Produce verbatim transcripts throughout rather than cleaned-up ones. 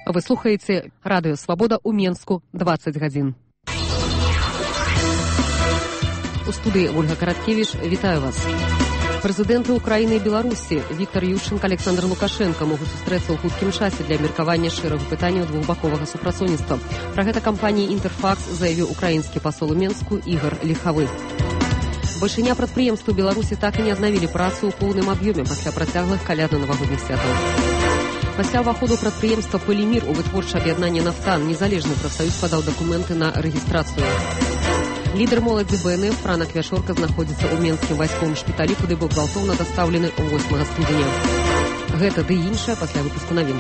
Вы слухаеце радыё Свабода ў Менску дваццаць гадзін. У студыі Ольга Караткевіч, вітаю вас. Прэзідэнты Украіны і Беларусі Віктор Ющенка, Александр Лукашенко могуць сустрэцца ў хуткім часе для абмеркавання шэрагу пытанняў двухбаковага супрацоўніцтва. Пра гэта кампаніі «Інтэрфакс» заявіў украінскі пасол у Менску Ігор Ліхавы. Бальшыня прадпрыемстваў Беларусі так і не аднавілі працу ў поўным аб'ёме пасля працяглых калядна-навагодніх святаў. Пасля ўваходу прадпрыемства «Полімір» у вытворчае аб'яднанне «Нафтан» незалежны прафсаюз падаў дакументы на рэгістрацыю. Лідар моладзі Бэ Эн Эф Франак Вяшорка знаходзіцца ў Менскім вайсковым шпіталі, куды быў гвалтоўна дастаўлены восьмага студзеня. Гэта ды іншае пасля выпуску навін.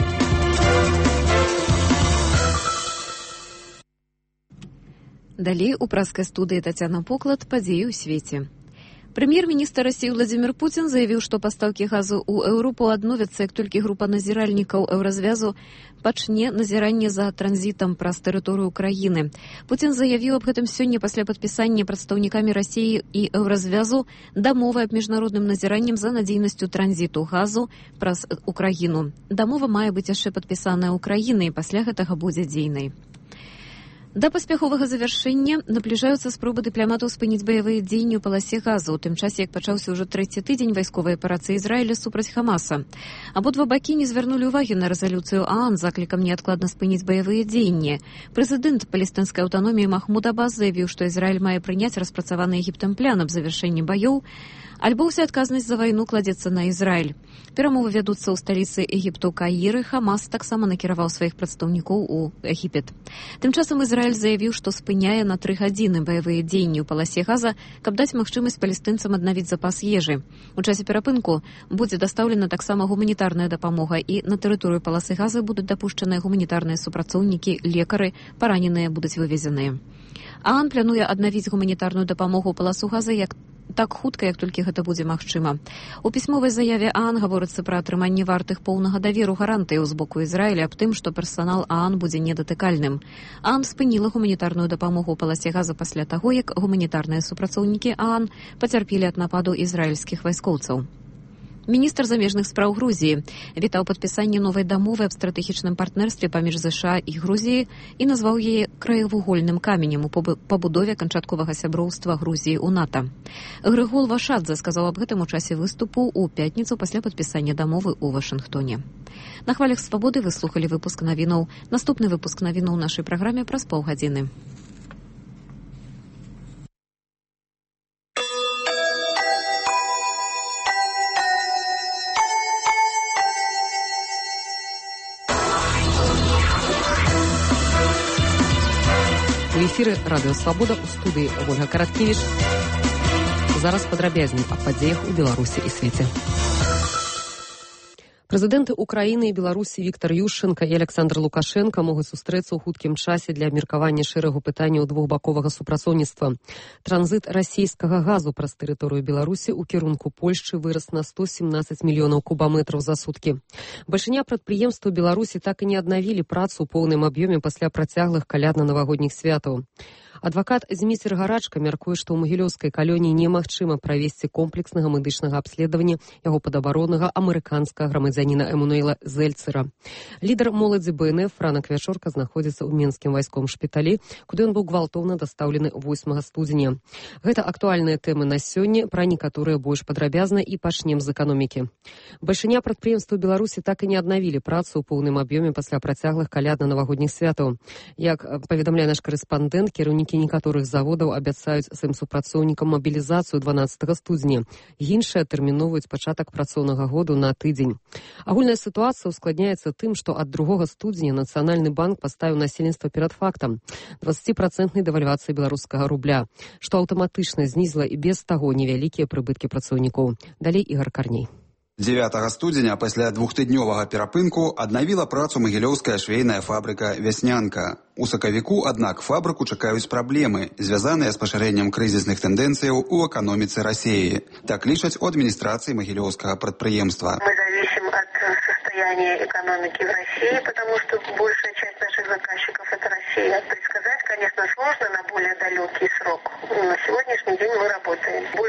Далей у праскай студыі Тацяна Поклад падзеі ў свеце. Прэм'ер-міністр Расіі Владзімір Пуцін заявіў, што пастаўкі газу ў Еўропу адновяцца, як толькі група назіральнікаў Еўразвязу пачне назіранне за транзітам праз тэрыторыю краіны. Пуцін заявіў аб гэтым сёння пасля падпісання прадстаўнікамі Расіі і Еўразвязу дамовы аб міжнародным назіраннем за надзейнасцю транзіту газу праз Украіну. Дамова мае быць яшчэ падпісаная Украінай і пасля гэтага будзе дзейнай. Да паспяховага завяршэння набліжаюцца спробы дыпламатаў спыніць баявыя дзеянні ў паласе газу, у тым часе, як пачаўся ўжо трэці тыдзень вайсковай аперацыі Ізраіля супраць Хамаса. Абодва бакі не звярнулі ўвагі на рэзалюцыю ААН з заклікам неадкладна спыніць баявыя дзеянні. Прэзідэнт палестынскай аўтаноміі Махмуд Аббас заявіў, што Ізраіль мае прыняць распрацаваны Егіптам план аб завяршэнні баёў, альбо ўся адказнасць за вайну кладзецца на Ізраіль. Перамовы вядуцца ў сталіцы Егіпту Каіры. Хамас таксама накіраваў сваіх прадстаўнікоў у Егіпет. Тым часам Ізраіль заявіў, што спыняе на тры гадзіны баявыя дзеянні ў паласе газа, каб даць магчымасць палестынцам аднавіць запас ежы. У часе перапынку будзе дастаўлена таксама гуманітарная дапамога, і на тэрыторыю паласы газа будуць дапушчаныя гуманітарныя супрацоўнікі, лекары, параненыя будуць вывезеныя. ААН плануе аднавіць гуманітарную дапамогу ў паласу газа як так хутка, як толькі гэта будзе магчыма. У пісьмовай заяве ААН гаворыцца пра атрыманне вартых поўнага даверу гарантыяў з боку Ізраіля аб тым, што персанал ААН будзе недатыкальным. ААН спыніла гуманітарную дапамогу ў паласе газа пасля таго, як гуманітарныя супрацоўнікі ААН пацярпелі ад нападу ізраільскіх вайскоўцаў. Міністр замежных спраў Грузіі вітаў падпісанне новай дамовы аб стратэгічным партнерстве паміж ЗША і Грузіі і назваў яе краевугольным каменем у пабудове канчатковага сяброўства Грузіі ў НАТО. Грыгол Вашадзе сказаў аб гэтым у часе выступу ў пятніцу пасля падпісання дамовы ў Вашынгтоне. На хвалях Свабоды вы слухалі выпуск навінаў. Наступны выпуск навінаў у нашай праграме праз паўгадзіны. У эфіры радыё Свабода, у студыі Ольга Караткевіч. Зараз падрабязней аб падзеях у Беларусі і свеце. Прэзідэнты Украіны і Беларусі Віктор Ющенка і Александр Лукашенко могуць сустрэцца ў хуткім часе для абмеркавання шэрагу пытанняў двухбаковага супрацоўніцтва. Транзіт расійскага газу праз тэрыторыю Беларусі ў кірунку Польшчы вырас на сто семнадцаць мільёнаў кубаметраў за суткі. Бальшыня прадпрыемстваў Беларусі так і не аднавілі працу ў поўным аб'ёме пасля працяглых калядна-навагодніх святаў. Адвакат Зміцер Гарачка мяркуе, што ў магілёўскай калоніі немагчыма правесці комплекснага медычнага абследавання яго падабаронага амерыканскага грамадзяніна Эммануэла Зельцера. Лідар моладзі Бэ Эн Эф Франак Вяшорка знаходзіцца ў Менскім вайсковым шпіталі, куды ён быў гвалтоўна дастаўлены восьмага студзеня. Гэта актуальныя тэмы на сёння, пра некаторыя больш падрабязна, і пачнем з эканомікі. Бальшыня прадпрыемстваў Беларусі так і не аднавілі працу ў поўным аб'ёме пасля працяглых калядна-навагодніх святаў. Як паведамляе наш карэспандэнт, кіраўнікі некаторых заводаў абяцаюць сваім супрацоўнікам мабілізацыю дванаццатага студзеня. Іншыя тэрміновуюць пачатак працоўнага году на тыдзень. Агульная сітуацыя ускладняецца тым, што ад другога студзеня Нацыянальны банк паставіў насельніцтва перад фактам дваццаціпрацэнтнай дэвальвацыі беларускага рубля, што аўтаматычна знізіла і без таго невялікія прыбыткі працаўнікоў. Далей Ігор Карней. дзевятага студзеня пасля двухтыднёвага перапынку аднавіла працу магілёўская швейная фабрыка «Вяснянка». У сакавіку, аднак, фабрыку чакаюць праблемы, звязаныя з пашырэннем крызісных тэндэнцыяў у эканоміцы Расіі. Так лічаць у адміністрацыі магілёўскага прадпрыемства. Мы зависим от состояния экономики в России, потому что большая часть наших заказчиков это Россия. Предсказать, конечно, сложно на более далекий срок. На сегодняшний день мы работаем. Большая часть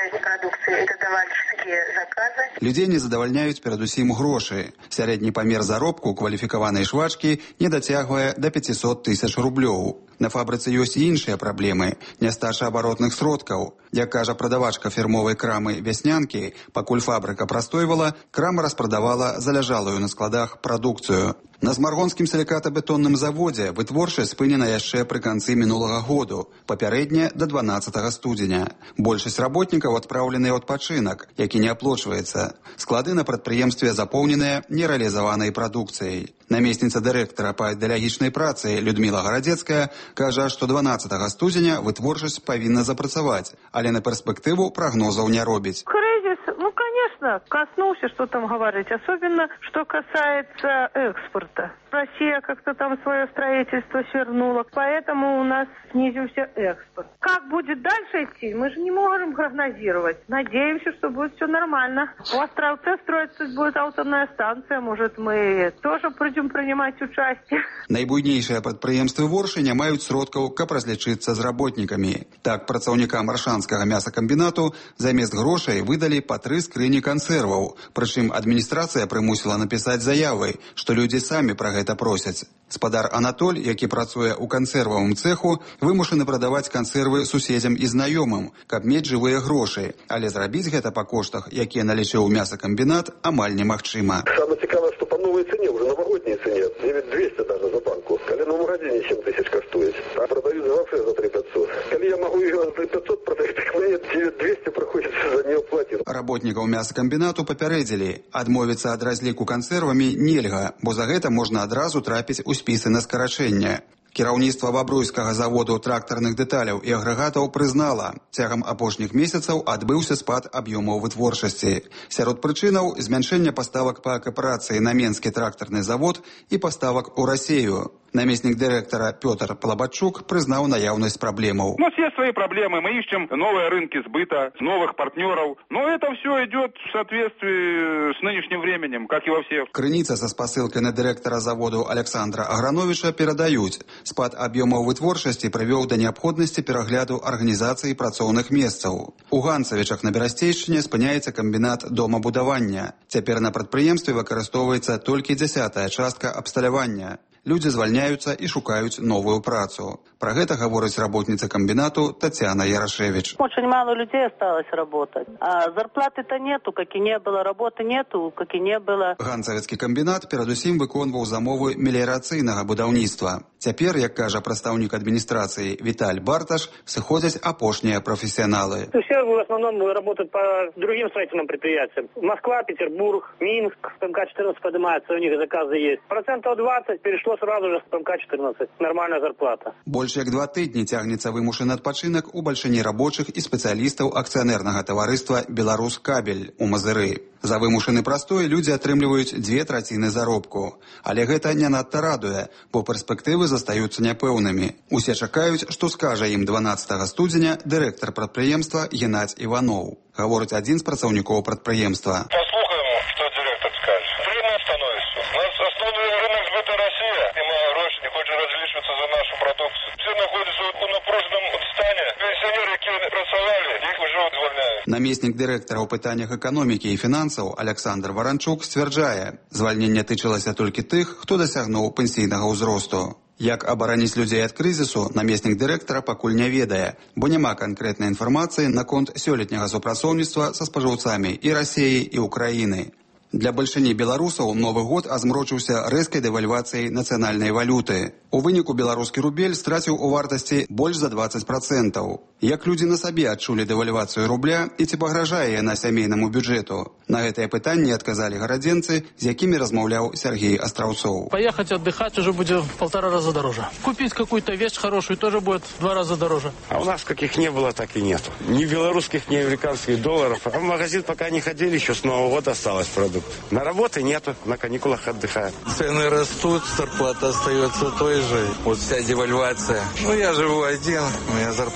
этой продукции это товарищеские заказы. Людзей не задавальняюць перадусім грошы. Сярэдні памер заробку кваліфікаванай швачкі не дацягвае да пяцісот тысяч рублёў. На фабрыцы ёсць і іншыя праблемы – нястача абаротных сродкаў. Як кажа прадавачка фірмовай крамы «Вяснянкі», пакуль фабрыка прастойвала, крама распрадавала заляжалую на складах прадукцыю. На Змаргонскім сілікатабетонным заводзе вытворчасць спынена яшчэ пры канцы мінулага году, папярэдне да дванаццатага студзеня. Большасць работнікаў адпраўленыя ў адпачынак, які не аплочваецца. Склады на прадпрыемстве запоўненыя нерэалізаванай прадукцыяй. Намесніца дырэктара па ідэалагічнай працы Людміла Гарадзецкая кажа, што дванаццатага студзеня вытворчасць павінна запрацаваць, але на перспектыву прагнозаў не робіць. Кризис, ну, конечно, коснулся, что там говорить, особенно, что касается экспорта. Россия как-то там свое строительство свернула, поэтому у нас снизился экспорт. Как будет дальше идти, мы же не можем прогнозировать. Надеемся, что будет все нормально. У Островце строится будет атомная станция, может, мы тоже будем принимать участие. Найбуйнейшыя прадпрыемствы Воршы не маюць сродкаў, каб разлічыцца з работнікамі. Так, працаўнікам аршанскага мясакамбінату замест грошай выдалі па тры скрыні кансерваў. Прычым адміністрацыя прымусіла напісаць заявы, што людзі самі пра гэта просяць. Спадар Анатоль, які працуе ў кансервавым цэху, вымушаны прадаваць кансервы суседзям і знаёмым, каб мець жывыя грошы. Але зрабіць гэта па коштах, якія налічыў мясакамбінат, амаль немагчыма. Самое цікавае, што па новай цэне, уже новогодняй цэне, девять двести даже за банку. Калі номер один семь тысяч каштуюць, а продаюць вообще за три пятьсот. Калі я могу ее за три пятьсот продать, так мне девять двести проходится за неоплату. Работнікаў мясакамбінату папярэдзілі, адмовіцца ад разліку кансервамі нельга, бо за гэта можна адразу трапіць у спісы на скарачэнне. Кіраўніцтва бабруйскага заводу трактарных дэталяў і агрэгатаў прызнала, цягам апошніх месяцаў адбыўся спад аб'ёмаў вытворчасці. Сярод прычынаў змяншэння паставак па кааперацыі на Менскі трактарны завод і паставак у Расею. Наместник директора Петр Полобатчук признал наявность проблемаў. У нас есть свои проблемы, мы ищем новые рынки сбыта, новых партнеров, но это все идет в соответствии с нынешним временем, как и во всех. Крыніца со спасылкой на директора заводу Александра Аграновича перадаюць. Спад аб'ёмаў вытворчасці прывёў да неабходнасці перагляду арганізацыі працоўных месцаў. У Ганцавічах на Берасцейшчыне спыняецца камбінат домабудавання. Цяпер на прадпрыемстве выкарыстоўваецца толькі дзясятая частка абсталявання. Люди звольняются и шукают новую працу. Про это говорит работница комбинату Татьяна Ярошевич. Очень мало людей осталось работать. А зарплаты-то нету, как и не было. Работы нету, как и не было. Ганцавецкі комбинат перадусім выконваў замовы меліярацыйнага будаўніцтва. Цяпер, як кажа прадстаўнік адміністрацыі Віталь Барташ, сыходзяць апошнія профессионалы. Все в основном работают по другим строительным предприятиям. Москва, Петербург, Минск, эм ка четырнадцать поднимается, у них заказы есть. Процентов двадцать перешло сразу же с эм ка четырнадцать. Нормальная зарплата. Больше як два тыдні цягнецца вымушаны адпачынак у бальшыні рабочых і спецыялістаў акцыянернага таварыства «Беларускабель» у Мазыры. За вымушаны прастой людзі атрымліваюць дзве траціны заробку. Але гэта не надта радуе, бо перспектывы застаюцца няпэўнымі. Усе чакаюць, што скажа ім дванаццатага студзеня дырэктар прадпрыемства Геннадзь Іваноў. Гаворыць адзін з працаўнікоў прадпрыемства. Послухаем, што дырэктар скажа. Трудно становіцца. У нас основной рынок збыта Россия, і мае грошы, не хоча разлічвацца за нашу прадукцыю. Все находятся у напруженом стане. Пенсионеры, якія працавалі, іх ужо звольняюць. Намеснік дырэктара ў пытаннях эканомікі і фінансаў Александр Варанчук сцвярджае, звальненне тычылася толькі тых, хто дасягнуў пенсійнага ўзросту. Як абараніць людзей ад крызісу, намеснік дырэктара пакуль не ведае, бо няма канкрэтнай інфармацыі наконт сёлетняга супрацоўніцтва са спажыўцамі і Расіі, і Украіны. Для бальшыні беларусаў Новы год азмрочыўся рэзкай дэвальвацыяй нацыянальнай валюты. У выніку беларускі рубель страціў у вартасці больш за двадцать процентаў. Як людзі на сабе адчулі дэвальвацыю рубля і ці пагражае яна сямейнаму бюджэту? На гэтае пытанне адказалі гарадзенцы, з якімі размаўляў Сергей Астраўцоў. Поехать отдыхать уже будет в полтора раза дороже. Купить какую-то вещь хорошую тоже будет в два раза дороже. А у нас каких не было, так и нету. Ни белорусских, ни американских долларов. А в магазин пока не ходили, еще с Нового года осталось продукт. На работе нету, на каникулах отдыхают. Цены растут, зарплата остается той же. Вот вся девальвация. Ну, я живу один, у меня зарплата восемь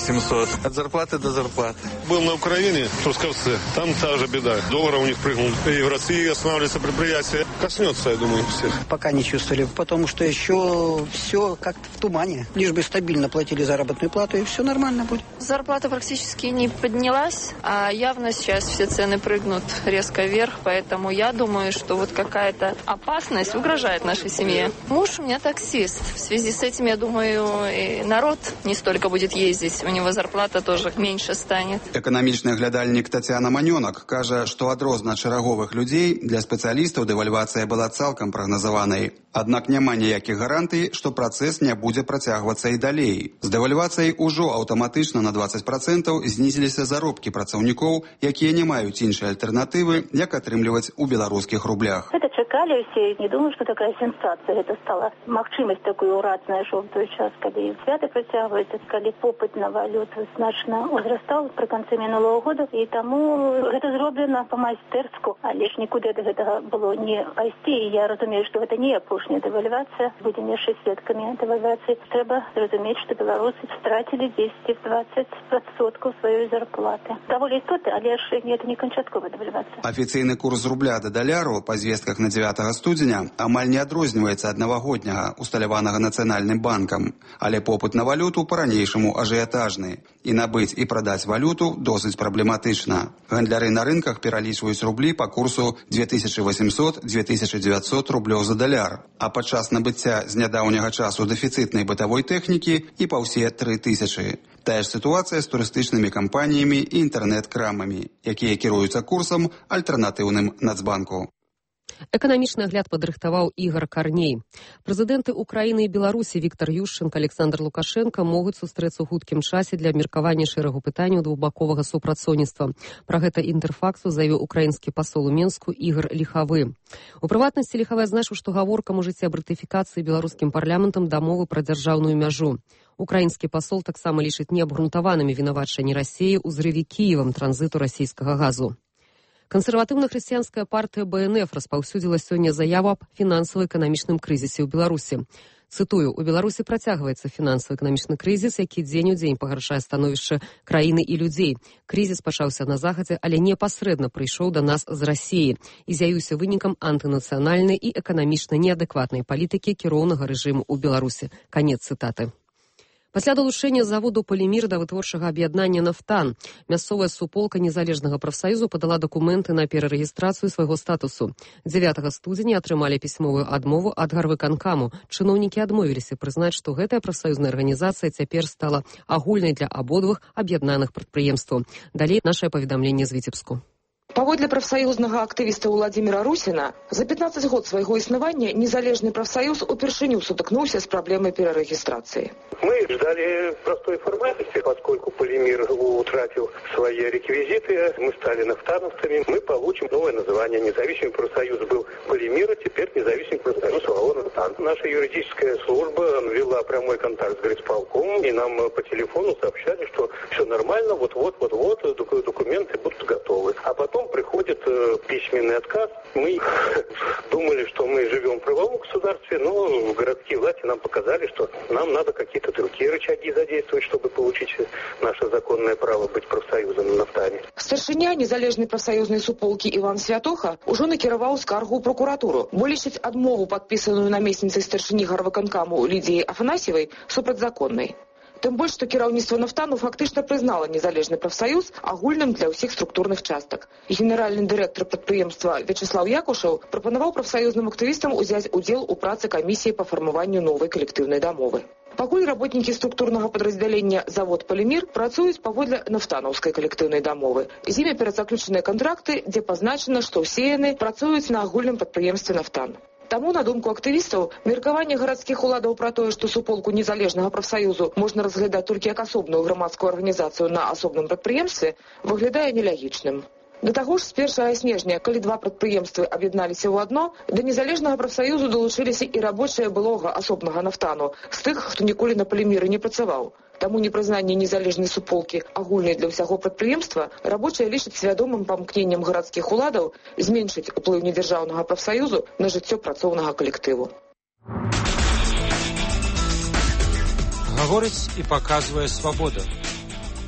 восемьсот. От зарплаты до зарплаты. Был на Украине, в Трусковце. Там та же беда. Доллар у них прыгнул. И в России останавливается предприятие. Коснется, я думаю, всех. Пока не чувствовали, потому что еще все как-то в тумане. Лишь бы стабильно платили заработную плату, и все нормально будет. Зарплата практически не поднялась, а явно сейчас все цены прыгнут резко вверх, поэтому я думаю, что вот какая-то опасность угрожает нашей семье. Муж у меня таксист. В связи с этим, я думаю, и народ не столько будет ездить, у него зарплата тоже меньше станет. Эканамічны глядальнік Тацяна Манёнак кажа, што адрозна чараговых людзей для спецыялістаў дэвальвацыя была цалкам прагназаванай. Аднак няма ніякіх гарантый, што працэс не будзе працягвацца і далей. З дэвальвацыяй ужо аўтаматычна на двадцать процентов знізіліся заробкі працаўнікоў, якія не маюць іншай альтэрнатывы, як атрымліваць у беларускіх рублях. Это чакалі ўсе, не думаю, што такая сенсацыя. Это стала магчымасць такую ўрадная, што в той час, калі святы працягваюцца, калі попыт на валюту значна узрастаў пры канцы мінулого года, і таму гэта зроблена па-майстэрску, але ж нікуды да гэтага было не пайсці, і я разумею, што гэта не апошняя дэвальвацыя, будзем яшчэ сведкамі дэвальвацыі. Трэба зразумець, што беларусы страцілі дзесяць-двадцать процентов сваёй зарплаты. Даволі істотна, але ж гэта не канчатковая дэвальвацыя. Афіцыйны курс рубля да даляру па звестках на дзевятага студзеня амаль не адрозніваецца ад навагодняга, усталяванага нацыянальным банкам, але попыт на валюту па-ранейшаму ажыятажны. І набыць і прадаць валюту досыць праблематычна. Гандляры на рынках пералічваюць рублі па курсу две тысячи восемьсот - две тысячи девятьсот рублёў за даляр, а падчас набыцця з нядаўняга часу дэфіцытнай бытавой тэхнікі і па ўсе тры тысячы. Тая ж сітуацыя з турыстычнымі кампаніямі і інтэрнэт-крамамі, якія кіруюцца курсам альтэрнатыўным Нацбанку. Эканамічны агляд падрыхтаваў Ігар Карней. Прэзідэнты Украіны і Беларусі Віктар Юшчэнка, Александр Лукашенка могуць сустрэцца ў хуткім часе для абмеркавання шэрагу пытанняў двухбаковага супрацоўніцтва. Пра гэта інтэрфаксу заявіў украінскі пасол у Менску Ігар Ліхавы. У прыватнасці Ліхавы адзначыў, што гаворка можа ісці аб ратыфікацыі беларускім парламентам дамовы пра дзяржаўную мяжу. Украінскі пасол таксама лічыць неабгрунтаванымі вінавачанні Расіі ў зрыве Кіевам транзіту расійскага газу. Кансерватыўна-хрысціянская партыя Бэ Эн Эф распаўсюдзіла сёння заяву аб фінансава-эканамічным крызісе ў Беларусі. Цытую, у Беларусі працягваецца фінансава-эканамічны крызіс, які дзень у дзень пагаршае становішча краіны і людзей. Крызіс пачаўся на захадзе, але непасрэдна прыйшоў да нас з Расіі і з'явіўся вынікам антынацыянальнай і эканамічна неадэкватнай палітыкі кіроўнага рэжыму ў Беларусі. Канец цытаты. Пасля далучэння заводу «Полімір» да вытворчага аб'яднання «Нафтан» мясцовая суполка незалежнага прафсаюзу падала дакументы на перарэгістрацыю свайго статусу. дзевятага студзеня атрымалі пісьмовую адмову ад гарвыканкаму. Чыноўнікі адмовіліся прызнаць, што гэтая прафсаюзная арганізацыя цяпер стала агульнай для абодвух аб'яднаных прадпрыемстваў. Далей нашае паведамленне з Віцебску. Паводле прафсаюзнага актывіста Владзіміра Русіна, за пятнадцать год свайго існавання незалежны прафсаюз упершыню сутыкнуўся з праблемай перарэгістрацыі. Мы ждали простой формальности, поскольку «Полимир» утратил свои реквизиты, мы стали нафтановцами, мы получим новое название. Независимый профсоюз был «Полимир», а теперь независимый профсоюз «Нафтан». Наша юридическая служба вела прямой контакт с горисполкомом, и нам по телефону сообщали, что все нормально, вот-вот, вот-вот, документы будут готовы. А потом приходит э, письменный отказ. Мы думали, что мы живем в правовом государстве, но городские власти нам показали, что нам надо какие-то другие рычаги задействовать, чтобы получить наше законное право быть профсоюзом на нафтане. Старшыня незалежнай прафсаюзнай суполкі Іван Святоха ўжо накіраваў скаргу ў прокуратуру. Бо лічыць адмову, падпісаную намесніцай старшыні гарвыканкаму Лідіяй Афанасьевай, супрацьзаконнай. Тым больш, што кіраўніцтва «Нафтану» фактычна прызнала незалежны прафсаюз агульным для ўсіх структурных частак. Генеральны дырэктар прадпрыемства Вячеслав Якушаў прапанаваў прафсаюзным актывістам узяць удзел у працы камісіі па фармаванню новай калектыўнай дамовы. Пакуль работнікі структурнага падраздзялення «Завод Полимир» працуюць паводле нафтанаўскай калектыўнай дамовы. З імі перадзаключаныя кантракты, дзе пазначана, што ўсе яны працуюць на агульным прадпрыемстве «Нафтан». Таму, на думку актывістаў, меркаванне гарадскіх уладаў пра тое, што суполку незалежнага прафсаюзу можна разглядаць толькі як асобную грамадскую арганізацыю на асобным прадпрыемстве, выглядае нелягічным. Да таго ж, з першага снежня, калі два прадпрыемствы аб'ядналіся ў адно, да незалежнага прафсаюзу далучыліся і рабочыя былога асобнага «Нафтану» з тых, хто ніколі на «Поліміры» не працаваў. Таму непрызнанне незалежнай суполкі агульнай для ўсяго прадпрыемства рабочыя лічаць свядомым памкненнем гарадскіх уладаў зменшыць уплыў недзяржаўнага прафсаюзу на жыццё працоўнага калектыву. Гаворыць і паказвае свабода.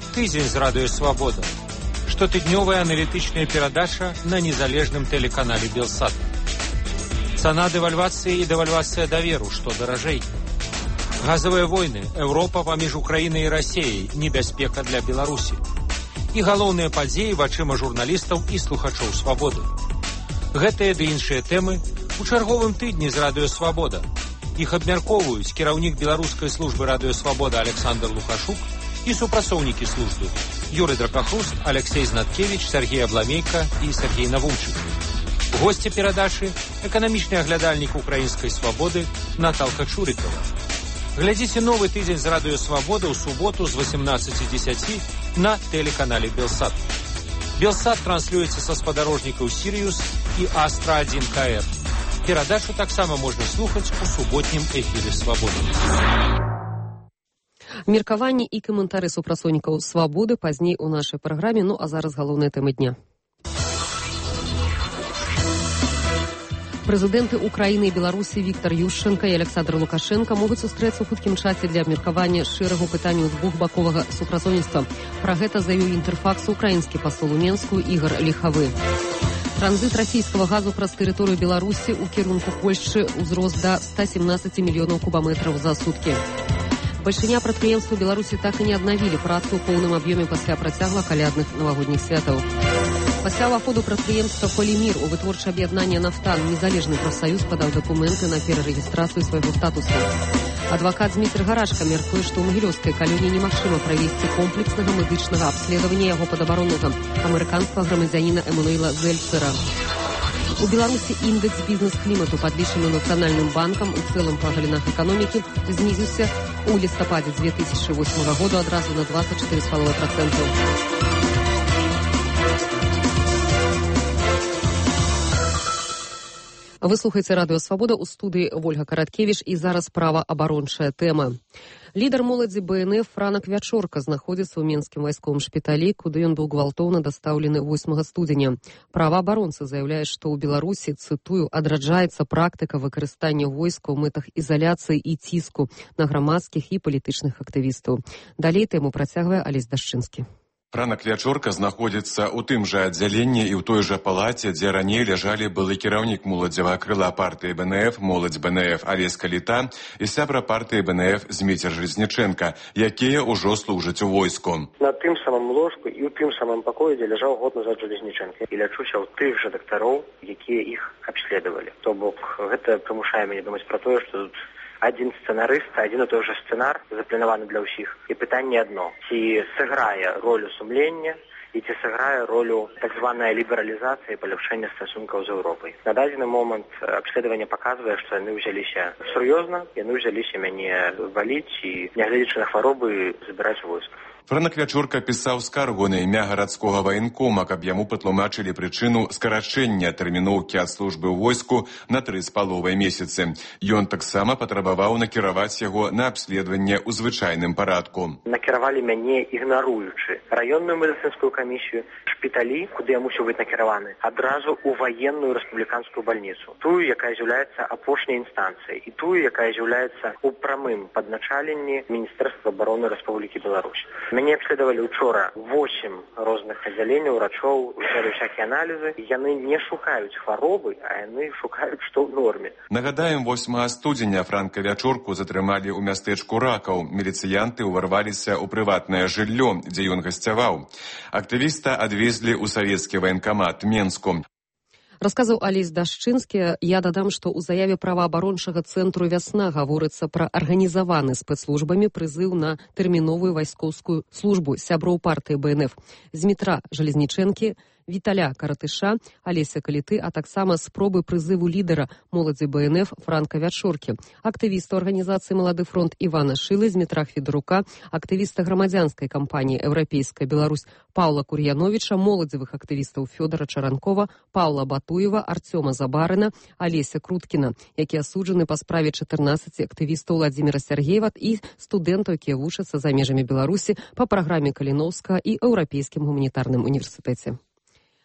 Тыдзень з радыё Свабода. Штотыднёвая аналітычная перадача на незалежным тэлеканале Белсат. Цана дэвальвацыі і дэвальвацыя даверу, што даражэй. Газавыя войны, Еўропа паміж Украінай і Расіяй, небяспека для Беларусі. І галоўныя падзеі вачыма журналістаў і слухачоў Свабоды. Гэтыя ды іншыя тэмы у чарговым тыдні з радыё Свабода. Іх абмяркоўваюць кіраўнік беларускай службы радыё Свабода Александр Лукашук і супрацоўнікі службы Юрый Дракахруст, Алексей Знаткевич, Сергей Абламейка і Сергей Навумчык. Госці перадачы – эканамічны аглядальнік украінскай свабоды Наталка Чурікова. Глядзіце новы тыдзень з радыё Свабода ў суботу з восемнадцати десяти на тэлеканале Белсат. Белсат транслюецца са спадарожнікаў Сіриус і Астра один ка эр. Перадачу таксама можна слухаць у суботнім эфіры Свабоды. Меркаванні і каментары супрацоўнікаў Свабоды пазней у нашай праграме, ну а зараз галоўныя тэмы дня. Прэзідэнты Украіны і Беларусі Віктар Ющенка і Александр Лукашенка могуць сустрэцца ў хуткім часе для абмеркавання шэрагу пытанняў двухбаковага супрацоўніцтва. Пра гэта заявіў інтэрфакс украінскі пасол у Менску Ігор Ліхавы. Транзит расійскага газу праз тэрыторыю Беларусі ў кірунку Польшчы ўзрос да ста сямнадцаці мільёнаў кубаметраў за суткі. Бальшыня прадпрыемстваў Беларусі так і не аднавілі працу ў поўным аб'ёме пасля працягла калядных навагодніх святаў. Пасля ўваходу прадпрыемства «Полімір» у вытворчае аб'яднанне «Нафтан» незалежны прафсаюз падаў дакументы на перарэгістрацыю свайго статусу. Адвакат Зміцер Гарашка мяркуе, што ў магілёўскай калоніі немагчыма правесці комплекснага медычнага абследавання яго падабароннага амерыканскага грамадзяніна Эмануэла Зельцера. У Беларусі індэкс бізнес-клімату, падлічаны Нацыянальным банкам у цэлым па галінах эканомікі, знізіўся ў лістападзе две тысячи восьмага году адразу на двадцать четыре целых пять десятых процента. Вы слухаеце радыё Свабода, у студыі Вольга Караткевіч, і зараз праваабарончая тэма. Лідар моладзі бэ эн эф Франак Вячорка знаходзіцца ў менскім вайсковым шпіталі, куды ён быў гвалтоўна дастаўлены восьмага студзеня. Праваабаронцы заяўляюць, што ў Беларусі, цытую, адраджаецца практыка выкарыстання войска ў мэтах ізаляцыі і ціску на грамадскіх і палітычных актывістаў. Далей тэму працягвае Алесь Дашчынскі. Франак Вячорка знаходзіцца ў тым жа аддзяленні і ў той жа палаце, дзе раней ляжалі былы кіраўнік моладзевага крыла партыі бэ эн эф, моладзь бэ эн эф Алесь Каліта і сябра партыі бэ эн эф Зміцер Железніченка, якія ўжо служаць у войску. На тым самым ложку і ў тым самым пакоі, дзе ляжаў год назад Железніченка. І лячуся ў тых жа дактароў, якія іх абследавалі. То бок гэта прымушае мяне думаць пра тое, што тут один сцэнарыст, один і той жа сцэнар запланаваны для ўсіх. І пытанне адно: ці сыграе ролю сумлення і ці сыграе ролю так званая лібералізацыя і паляпшэння стасункаў з Еўропай. На дадзены момант абследаванне паказвае, што яны ўзяліся сур'ёзна, яны ўзяліся мяне валіць і, нягледзячы на хваробы, забіраць войска. Франак Вячорка пісаў скаргу на імя гарадскога ваенкома, каб яму патлумачылі прычыну скарачэння тэрміноўкі ад службы ў войску на тры з паловай месяцы. Ён таксама патрабаваў накіраваць яго на абследаванне ў звычайным парадку. Накіравалі мяне, ігнаруючы раённую медыцынскую камісію, шпіталі, куды я мусіў быць накіраваны, адразу ў ваенную рэспубліканскую бальніцу. Тую, якая з'яўляецца апошняй інстанцыяй, і тую, якая з'яўляецца ў прамым падначаленні Міністэрства абароны Рэспублікі Беларусь. Мяне абследавалі учора восемь розных аддзяленняў, урачоў, узялі всякія аналізы. Яны не шукаюць хваробы, а яны шукаюць, што ў норме. Нагадаем, восьмага студзеня Франка Вячорку затрымалі ў мястэчку Ракаў. Міліцыянты ўварваліся ў прыватнае жыллё, дзе ён гасцяваў. Актывіста адвезлі ў савецкі ваенкамат Менску. Расказаў Алесь Дашчынскі. Я дадам, што ў заяве праваабарончага цэнтру «Вясна» гаворыцца пра арганізаваны спецслужбамі прызыў на тэрміновую вайскоўскую службу сяброў партыі бэ эн эф Змітра Железнічэнкі, Віталя Каратыша, Алеся Каліты, а таксама спробы прызыву лідара моладзі бэ эн эф Франка Вячоркі, актывіста арганізацыі «Малады фронт» Івана Шылы, Змітра Федарука, актывіста грамадзянскай кампаніі «Еўрапейская Беларусь» Паўла Кур'яновіча, моладзевых актывістаў Фёдора Чаранкова, Паўла Батуева, Арцёма Забарына, Алеся Круткіна, які асуджаны па справе чатырнаццаці актывістаў Владзіміра Сяргеева і студэнтаў, якія вучацца за межамі Беларусі па праграме Каліноўскага і Еўрапейскім гуманітарным універсітэце.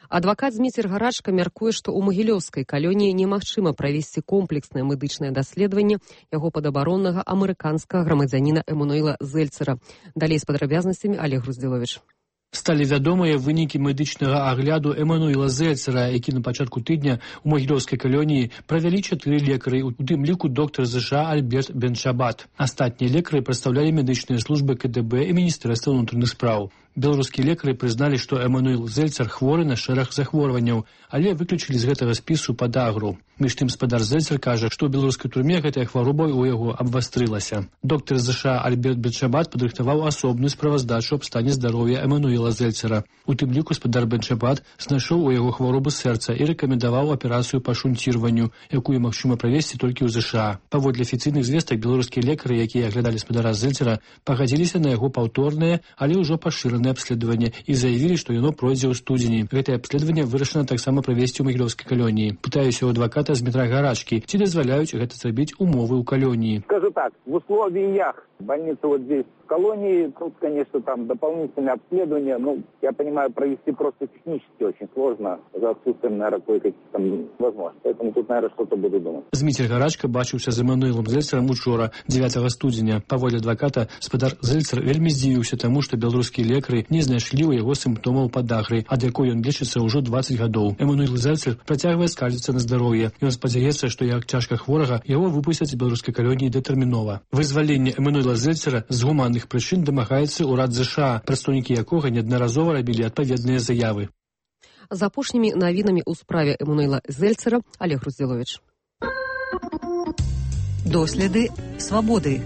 Адвакат Зміцер Гарачка мяркуе, што ў магілёўскай калоніі немагчыма правесці комплекснае медычнае даследаванне яго падабароннага амерыканскага грамадзяніна Эмануэла Зельцера. Далей з падрабязнасцямі Олег Груздзіловіч. Сталі вядомыя вынікі медычнага агляду Эмануэла Зельцера, які на пачатку тыдня ў магілёўскай калоніі правялі чатыры лекары, у тым ліку доктар ЗША Альберт Беншабат. Астатнія лекары прадстаўлялі медычныя службы КДБ і Міністэрства ўнутраных спраў. Беларускія лекары прызналі, што Эмануэл Зельцер хворы на шэраг захворванняў, але выключылі з гэтага спісу падагру. Між тым спадар Зельцер кажа, што ў беларускай турме гэтая хвароба ў яго абвастрылася. Доктар ЗША Альберт Беншабат падрыхтаваў асобную справаздачу аб стане здароўя Эмануэла Зельцера. У тым ліку спадар Беншабат знайшоў у яго хваробу сэрца і рэкамендаваў аперацыю па шунцірванню, якую магчыма правесці толькі ў ЗША. Паводле афіцыйных звестак беларускія лекары, якія аглядалі спадара Зельцера, пагадзіліся на яго паўторнае, але ўжо пашыранае абследаванне і заявілі, што яно пройдзе ў студзені. Гэтае абследаванне вырашана таксама правесці ў магілёўскай калоніі. Пытаюся ў адваката Змітра Гарачкі, ці дазваляюць гэта зрабіць умовы ў калоніі. Скажу так, в условиях больницы вот здесь в колонии, тут, конечно, там дополнительное обследование, ну, я понимаю, провести просто технически очень сложно, за отсутствием, наверное, кое-каких там возможностей. Поэтому тут, наверное, что-то буду думать. Зміцер Гарачка бачыўся з Эмануэлам Зельцерам учора, дзевятага студзеня. Паводле адваката, спадар Зельцер вельмі здзівіўся таму, што беларускія лекары не знайшлі ў яго сімптомаў падагры, ад якой ён лечыцца ўжо дваццаць гадоў. Эмануэл Зельцер працягвае скардзіцца на здароўе. Ён спадзяецца, што як цяжка хворага яго выпусцяць з беларускай калоніі дэтэрмінова. Вызваленне Эмануэла Зельцера з гуманных прычын дамагаецца ўрад ЗША, прадстаўнікі якога неаднаразова рабілі адпаведныя заявы. З апошнімі навінамі ў справе Эмануэла Зельцера Олег Груздзіловіч. Доследы свабоды.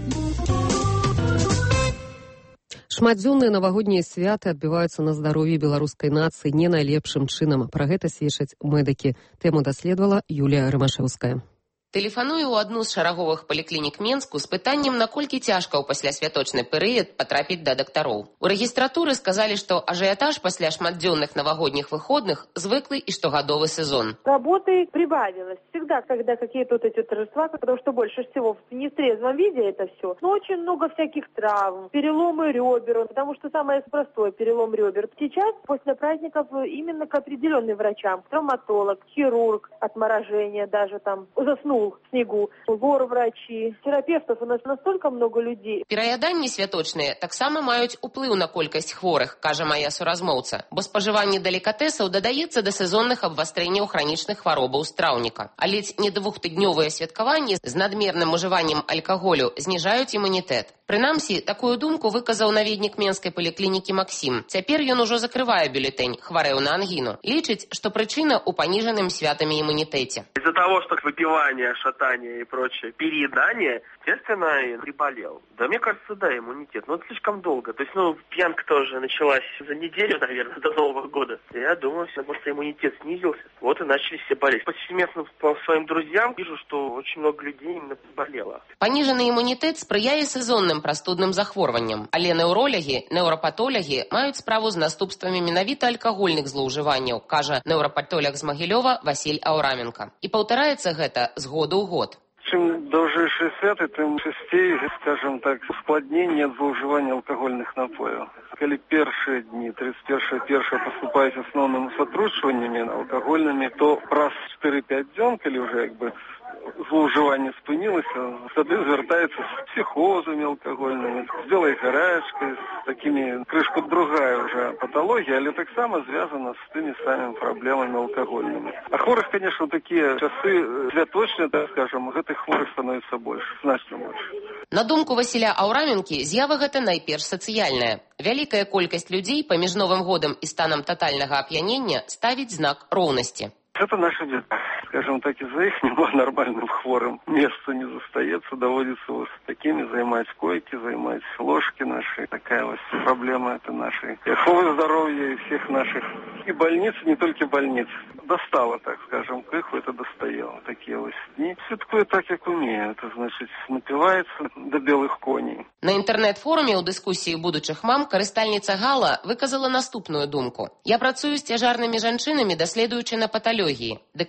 Шматдзённыя навагоднія святы адбіваюцца на здароўі беларускай нацыі не найлепшым чынам. Пра гэта сведчаць медыкі. Тэму даследавала Юлія Рымашэўская. Тэлефаную ў адну з шараговых паліклінік Менску з пытаннем, наколькі цяжка ў паслясвяточны перыяд патрапіць да дактароў. У рэгістратуры сказалі, што ажыятаж пасля шматдзённых навагодних выходных звыклы і штогадовы сезон. Работы прибавилось. Всегда, когда какие-то вот эти торжества, потому что больше всего в нетрезвом виде это все. Но очень много всяких травм, переломы ребер, потому что самое простое перелом ребер. Сейчас, после праздников, именно к определенным врачам. Травматолог, хирург, отморожение даже там, заснул в снегу, лор-врачи, терапевтов. У нас настолько много людей. Пераяданні святочныя таксама маюць уплыў на колькасць хворых, кажа моя суразмоўца, бо спажыванне далікатэсаў дадаецца да сезонных абвастрэнняў хранічных хваробаў страўніка. А ледзь не двухтыднёвыя святкаванні з надмерным ужываннем алкаголю зніжаюць імунітэт. Прынамсі, такую думку выказаў наведнік Менскай паліклінікі Максім. Цяпер ён ужо закрывае бюлетэнь, хварэў на ангіну. Лічыць, што прычына ў паніжаным святамі імунітэце. Из-за того, что выпивание, шатание и прочее, переедание, естественно, приболел. Да, мне кажется, да, иммунитет. Но это слишком долго. То есть, ну, пьянка тоже началась за неделю, наверное, до Нового года. Я думаю, все, просто иммунитет снизился. Вот и начали все болеть. Повсеместно по своим друзьям вижу, что очень много людей именно болело. Паніжаны імунітэт спрыяе сезонным прастудным захворванням, але неўролягі, неўрапатолягі маюць справу з наступствамі менавіта алкагольных злоўжыванняў, кажа неўрапатолог з Магілёва Васіль Аўраменка. І паўтараецца гэта з году ў год. Чем дольше святы, тем частей, скажем так, ускладнение от злоуживания алкогольных напоев. Коли первые дни, тридцать первого первого поступають основними сотрудничаннями алкогольными, то раз чотири-п'ять дзён, коли уже как бы злоуживание спынілася, тады звертаюцца з психозами алкогольными, з белой гарачкой, з такими, крышку другая уже патология, але так само звязана с теми самыми проблемами алкогольными. А хворых, конечно, такие часы святочные, так скажем, гэтых хворых становится больше, значно больше. На думку Васіля Аўраменкі, з'ява гэта найперш сацыяльная. Вялікая колькасць людзей паміж Новым годам і станам татальнага ап'янення ставіць знак роўнасці. Это наша беда. Скажем так, из-за их нормальным хворым место не застается, доводится вот такими занимать койки, занимать ложки наши. Такая вот проблема это нашей. И охраны здоровья, и всех наших. И больниц, не только больниц. Достало, так скажем, к их это достаяло. Такие вот дни. Все такое так, как умею. Это значит, напивается до белых коней. На інтэрнэт-форуме ў дыскусіі будучых мам карыстальніца Гала выказала наступную думку. Я працую з цяжарнымі жанчынамі, даследуючы на паталогіі. Дык вось відавочна,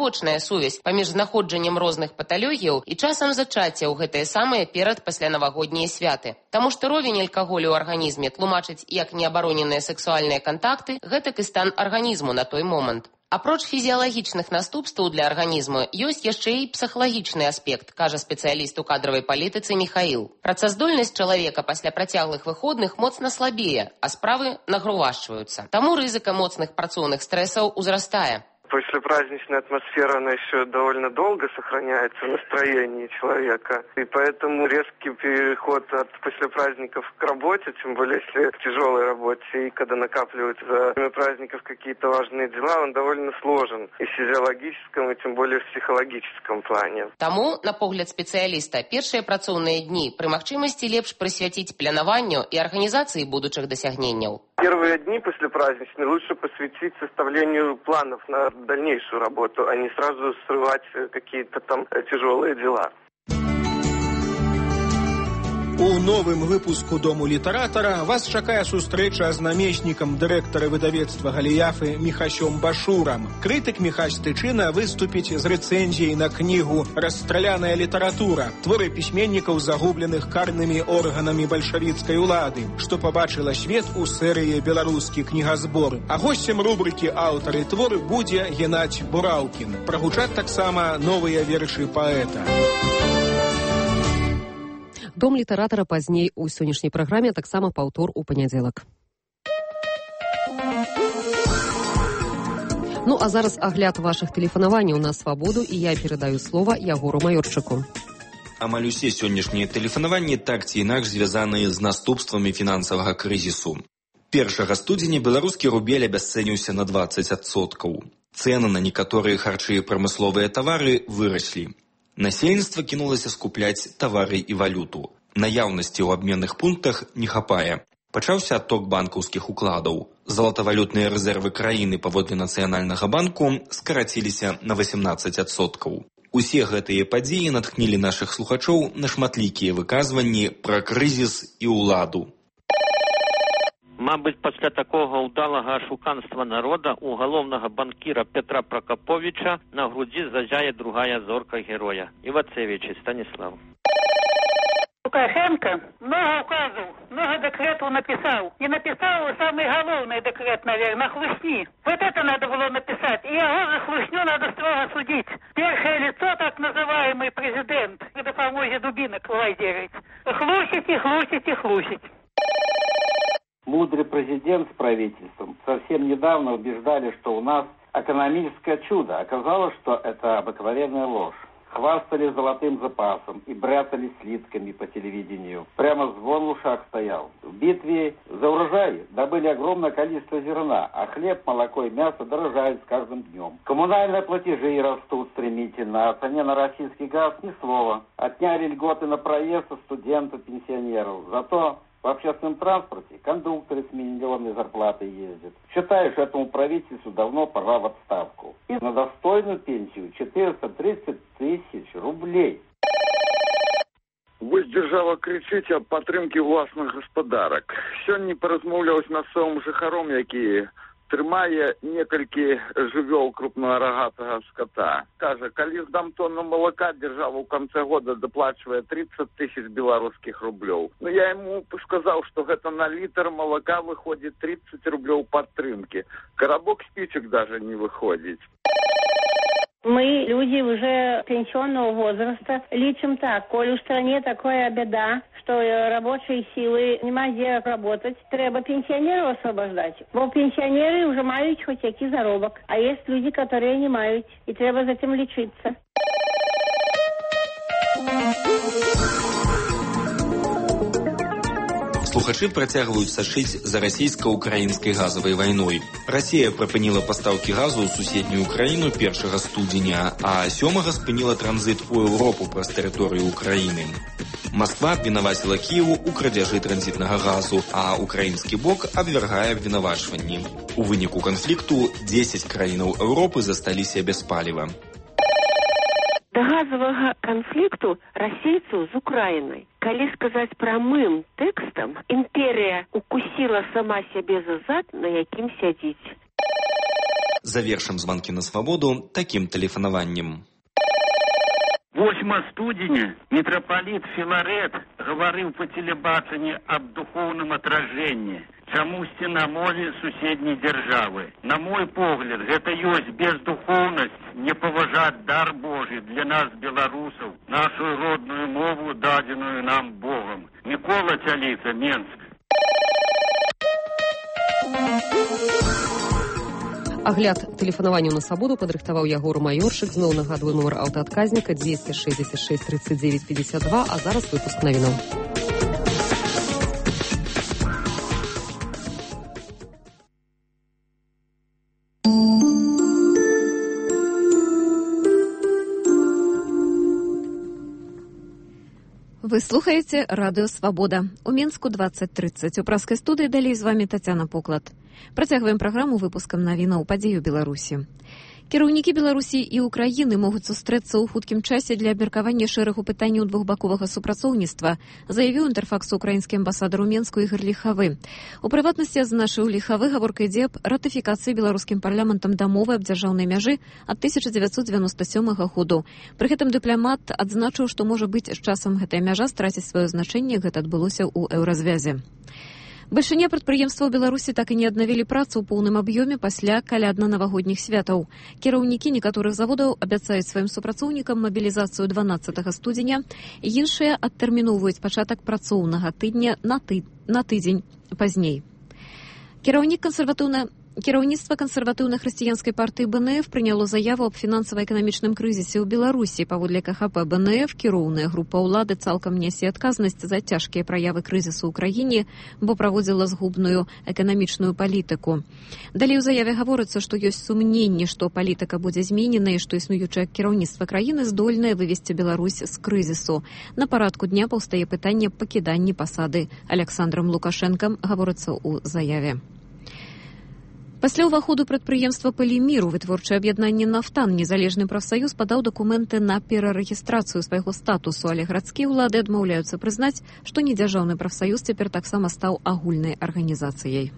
відавочная сувязь паміж знаходжаннем розных паталогіяў і часам зачацця ў гэтыя самыя перад паслянавагоднія святы. Таму што ровень алкаголю ў арганізме тлумачыць як неабароненыя сексуальныя кантакты, гэтак і стан арганізму на той момант. Апроч фізіялагічных наступстваў для арганізму, ёсць яшчэ і псіхалагічны аспект, кажа спецыяліст у кадравай палітыцы Міхаіл. Працаздольнасць чалавека пасля працяглых выходных моцна слабее, а справы нагрувашчваюцца. Таму рызыка моцных працоўных стрэсаў узрастае. Послепраздничная атмосфера, она еще довольно долго сохраняется в настроении человека. И поэтому резкий переход от послепраздников к работе, тем более если в тяжелой работе, и когда накапливаются за время праздников какие-то важные дела, он довольно сложен и в физиологическом, и тем более в психологическом плане. Таму, на погляд спецыяліста, першыя працоўныя дні пры магчымасці лепш прысвяціць планаванню і арганізацыі будучых дасягненняў. Первые дни послепраздничные лучше посвятить составлению планов на дальнейшую работу, а не сразу срывать какие-то там тяжелые дела. У новым выпуску «Дому літаратара» вас чакае сустрэча з намеснікам дырэктара выдавецтва «Галіяфы» Міхасём Башурам. Крытык Міхась Тычына выступіць з рэцэнзіяй на кнігу «Расстраляная літаратура», творы пісьменнікаў, загубленых карнымі органамі бальшавіцкай улады, што пабачыла свет у серыі «Беларускі кнігазбор». А госцем рубрыкі «Аўтары творы» будзе Геннадзь Бураўкін. Прагучаць таксама новыя вершы паэта. Дом літаратара пазней у сённяшняй праграме, таксама паўтор у панядзелак. Ну, а зараз агляд вашых тэлефанаванняў на свабоду, і я перадаю слова Ягору Маёрчыку. Амаль усе сённяшнія тэлефанаванні так ці інакш звязаныя з наступствамі фінансавага крызісу. Першага студзеня беларускі рубель абясцэніўся на дваццаць адсоткаў. Цэны на некаторыя харчы і прамысловыя тавары выраслі. Насельніцтва кінулася скупляць тавары і валюту. Наяўнасці ў абменных пунктах не хапае. Пачаўся адток банкаўскіх укладаў. Залатавалютныя рэзервы краіны паводле Нацыянальнага банку скараціліся на васемнаццаць адсоткаў. Усе гэтыя падзеі натхнілі нашых слухачоў на шматлікія выказванні пра крызіс і ўладу. Мабыць, пасля такога ўдалага ашуканства народа у галоўнага банкіра Петра Прокоповича на грудзі зазяе другая зорка героя. Івацевич Станіслав. Лукашенко много указов, много декретов написал. И написал самый головный декрет, наверное, хлыстни. Вот это надо было написать. И его за хлыстню надо строго судить. Первое лицо, так называемый президент, когда поможет дубинок лазерить. Хлусите, хлусите, хлусите. Мудрый президент с правительством совсем недавно убеждали, что у нас экономическое чудо. Оказалось, что это обыкновенная ложь. Хвастались золотым запасом и бряцали слитками по телевидению. Прямо звон в ушах стоял. В битве за урожай добыли огромное количество зерна, а хлеб, молоко и мясо дорожают с каждым днем. Коммунальные платежи растут стремительно, о цене на российский газ ни слова. Отняли льготы на проезд у студентов, пенсионеров. Зато в общественном транспорте кондукторы с миллионной зарплатой ездят. Считаю, что этому правительству давно пора в отставку. И на достойную пенсию четыреста тридцать тысяч рублей. Вось держава кричить о падтрымке власных гаспадарак. Сёння паразмаўляў з мясцовым жыхаром, які трымае некалькі жывёл крупного рогатого скота. Кажа, калі здам тонну молока, держава ў канцы года доплачивае тридцать тысяч белорусских рублёў. Но я ему сказал, что это на литр молока выходит тридцать рублёў падтрымки. Коробок спичек даже не выходит. Мы, люди уже пенсионного возраста, лечим так. Коль в стране такая беда, что рабочей силы нема где работать, треба пенсионеров освобождать. Бо пенсионеры уже мають хоть який заробок. А есть люди, которые не мають. И треба за этим лечиться. Слухачы працягваюць сачыць за расійска-украінскай газавай вайной. Расія прыпыніла пастаўкі газу ў суседнюю краіну першага студзеня, а сёмага спыніла транзіт у Еўропу праз тэрыторыю Украіны. Масква абвінаваціла Кіеву ў крадзяжы транзітнага газу, а украінскі бок абвяргае абвінавачванні. У выніку канфлікту дзесяць краінаў Еўропы засталіся без паліва. До газового конфликту российцев с Украиной. Коли сказать прямым текстом, империя укусила сама себе за зад, на яким сядить. Завершым звонки на свободу таким телефонованием. восьмого студеня митрополит Филарет говорил по телебачению об духовном отражении. Чамусьці на мове суседней державы. На мой погляд, это есть бездуховность, не поважать дар Божий для нас, белорусов, нашу родную мову, даденную нам Богом. Микола Чалица, Менск. Агляд тэлефанаванняў на свабоду падрыхтаваў Ягор Маёрчык. Зноў нагадваю нумар аўтаадказніка двести шестьдесят шесть тридцать девять пятьдесят два, а зараз выпуск навінаў. Вы слухаеце радыё «Свабода». У Менску двадцать тридцать. У праскай студыі далей з вамі Тацяна Поклад. Працягваем праграму выпускам навінаў падзей у Беларусі. Кіраўнікі Беларусі і Украіны могуць сустрэцца ў хуткім часе для абмеркавання шэрагу пытанняў двухбаковага супрацоўніцтва, заявіў інтэрфаксу украінскі амбасадар у Менску Ігор Ліхавы. У прыватнасці адзначыў Ліхавы, гаворка ідзе аб ратыфікацыі беларускім парламентам дамовы аб дзяржаўнай мяжы ад тысяча дзевяцьсот дзевяноста сёмага году. Пры гэтым дыпламат адзначыў, што можа быць з часам гэтая мяжа страціць сваё значэнне, гэта адбылося ў еўразвязе. Бальшыня прадпрыемстваў Беларусі так і не аднавілі працу ў поўным аб'ёме пасля калядна-навагодніх святаў. Кіраўнікі некаторых заводаў абяцаюць сваім супрацоўнікам мабілізацыю дванаццатага студзеня, іншыя адтэрміноўваюць пачатак працоўнага тыдня на, ты... на тыдзень пазней. Кіраўнік кансерватыўна Кіраўніцтва кансерватыўна-хрысціянскай партыі БНФ прыняло заяву аб фінансава-эканамічным крызісе ў Беларусі. Паводле КХП БНФ кіроўная група ўлады цалкам нясе адказнасць за цяжкія праявы крызісу ў краіне, бо праводзіла згубную эканамічную палітыку. Далей у заяве гаворыцца, што ёсць сумненне, што палітыка будзе зменена і што існуючае кіраўніцтва краіны здольнае вывесці Беларусь з крызісу. На парадку дня паўстае пытанне пакіданні пасады Александрам Лукашэнкам, гаворыцца ў заяве. Пасля ўваходу прадпрыемства «Палімір» у вытворчае аб'яднанне «Нафтан» незалежны прафсаюз падаў дакументы на перарэгістрацыю свайго статусу, але гарадскія ўлады адмаўляюцца прызнаць, што недзяржаўны прафсаюз цяпер таксама стаў агульнай арганізацыяй.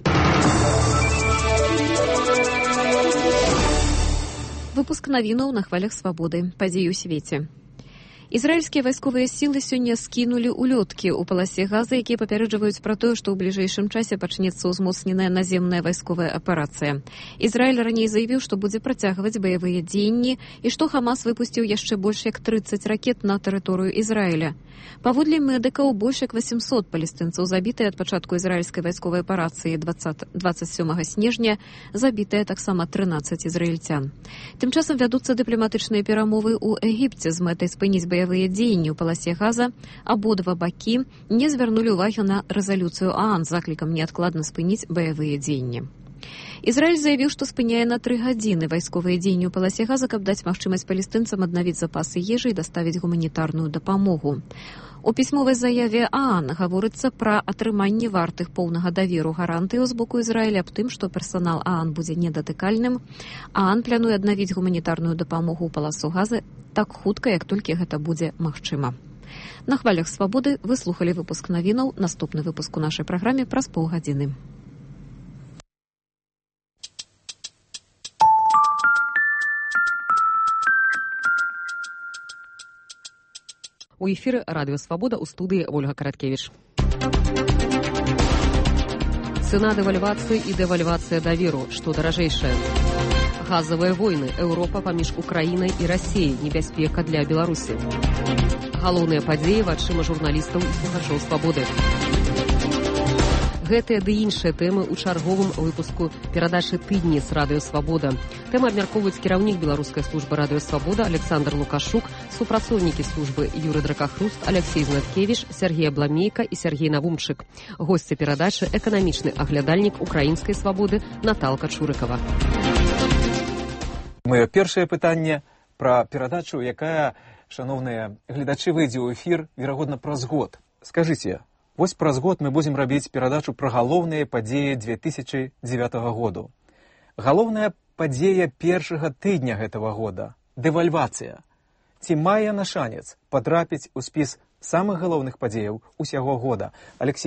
Выпуск навінаў на хвалях свабоды. Падзеі ў свеце. Ізраільскія вайсковыя сілы сёння скінулі улёткі ў паласе Газа, якія папярэджваюць пра тое, што ў бліжэйшым часе пачнецца ўзмоцненая наземная вайсковая аперацыя. Ізраіль раней заявіў, што будзе працягваць баявыя дзеянні і што Хамас выпусціў яшчэ больш як трыццаць ракет на тэрыторыю Ізраіля. Паводле медыкаў, больш як восемьсот палестынцаў забітыя ад пачатку ізраільскай вайсковай аперацыі двадцать сёмага снежня, забітыя таксама трынаццаць ізраільцян. Тым часам вядуцца дыпламатычныя перамовы ў Егіпце з мэтай спыніць баявыя дзеянні ў паласе Газа. Абодва бакі не звярнулі ўвагі на рэзалюцыю ААН з заклікам неадкладна спыніць баявыя дзеянні. Ізраіль заявіў, што спыняе на тры гадзіны вайсковыя дзеянні ў паласе Газа, каб даць магчымасць палестынцам аднавіць запасы ежы і даставіць гуманітарную дапамогу. У пісьмовай заяве ААН гаворыцца пра атрыманне вартых поўнага даверу гарантыяў з боку Ізраіля аб тым, што персанал ААН будзе недатыкальным. ААН плануе аднавіць гуманітарную дапамогу ў паласу Газа так хутка, як толькі гэта будзе магчыма. На хвалях свабоды вы слухалі выпуск навінаў. Наступны выпуск у нашай праграме праз паўгадзіны. У эфіры радыё «Свабода», у студыі Ольга Караткевіч. Цена дэвальвацыі і дэвальвацыя даверу. Што даражэйшае? Газавыя войны. Еўропа паміж Украінай і Расіяй. Небяспека для Беларусі. Галоўныя падзеі вачыма журналістаў і слухачоў «Свабоды». Гэтыя ды іншыя тэмы ў чарговым выпуску перадачы «Тыдні» з радыё «Свабода». Тэмы абмяркоўваюць кіраўнік беларускай службы радыё «Свабода» Александр Лукашук, супрацоўнікі службы Юры Дракахруст, Алексей Знаткевіч, Сергей Абламейка і Сергей Навумчык. Госці перадачы — эканамічны аглядальнік украінскай «Свабоды» Наталка Чурыкава. Маё першае пытанне пра перадачу, якая, шановныя гледачы, выйдзе ў эфір, верагодна, праз год. Скажыце, вось праз год мы будзем рабіць перадачу пра галоўныя падзеі две тысячы дзевятага году. Галоўная падзея першага тыдня гэтага года — дэвальвацыя. Ці мае на шанец патрапіць у спіс самых галоўных падзеяў усяго года? Алексей.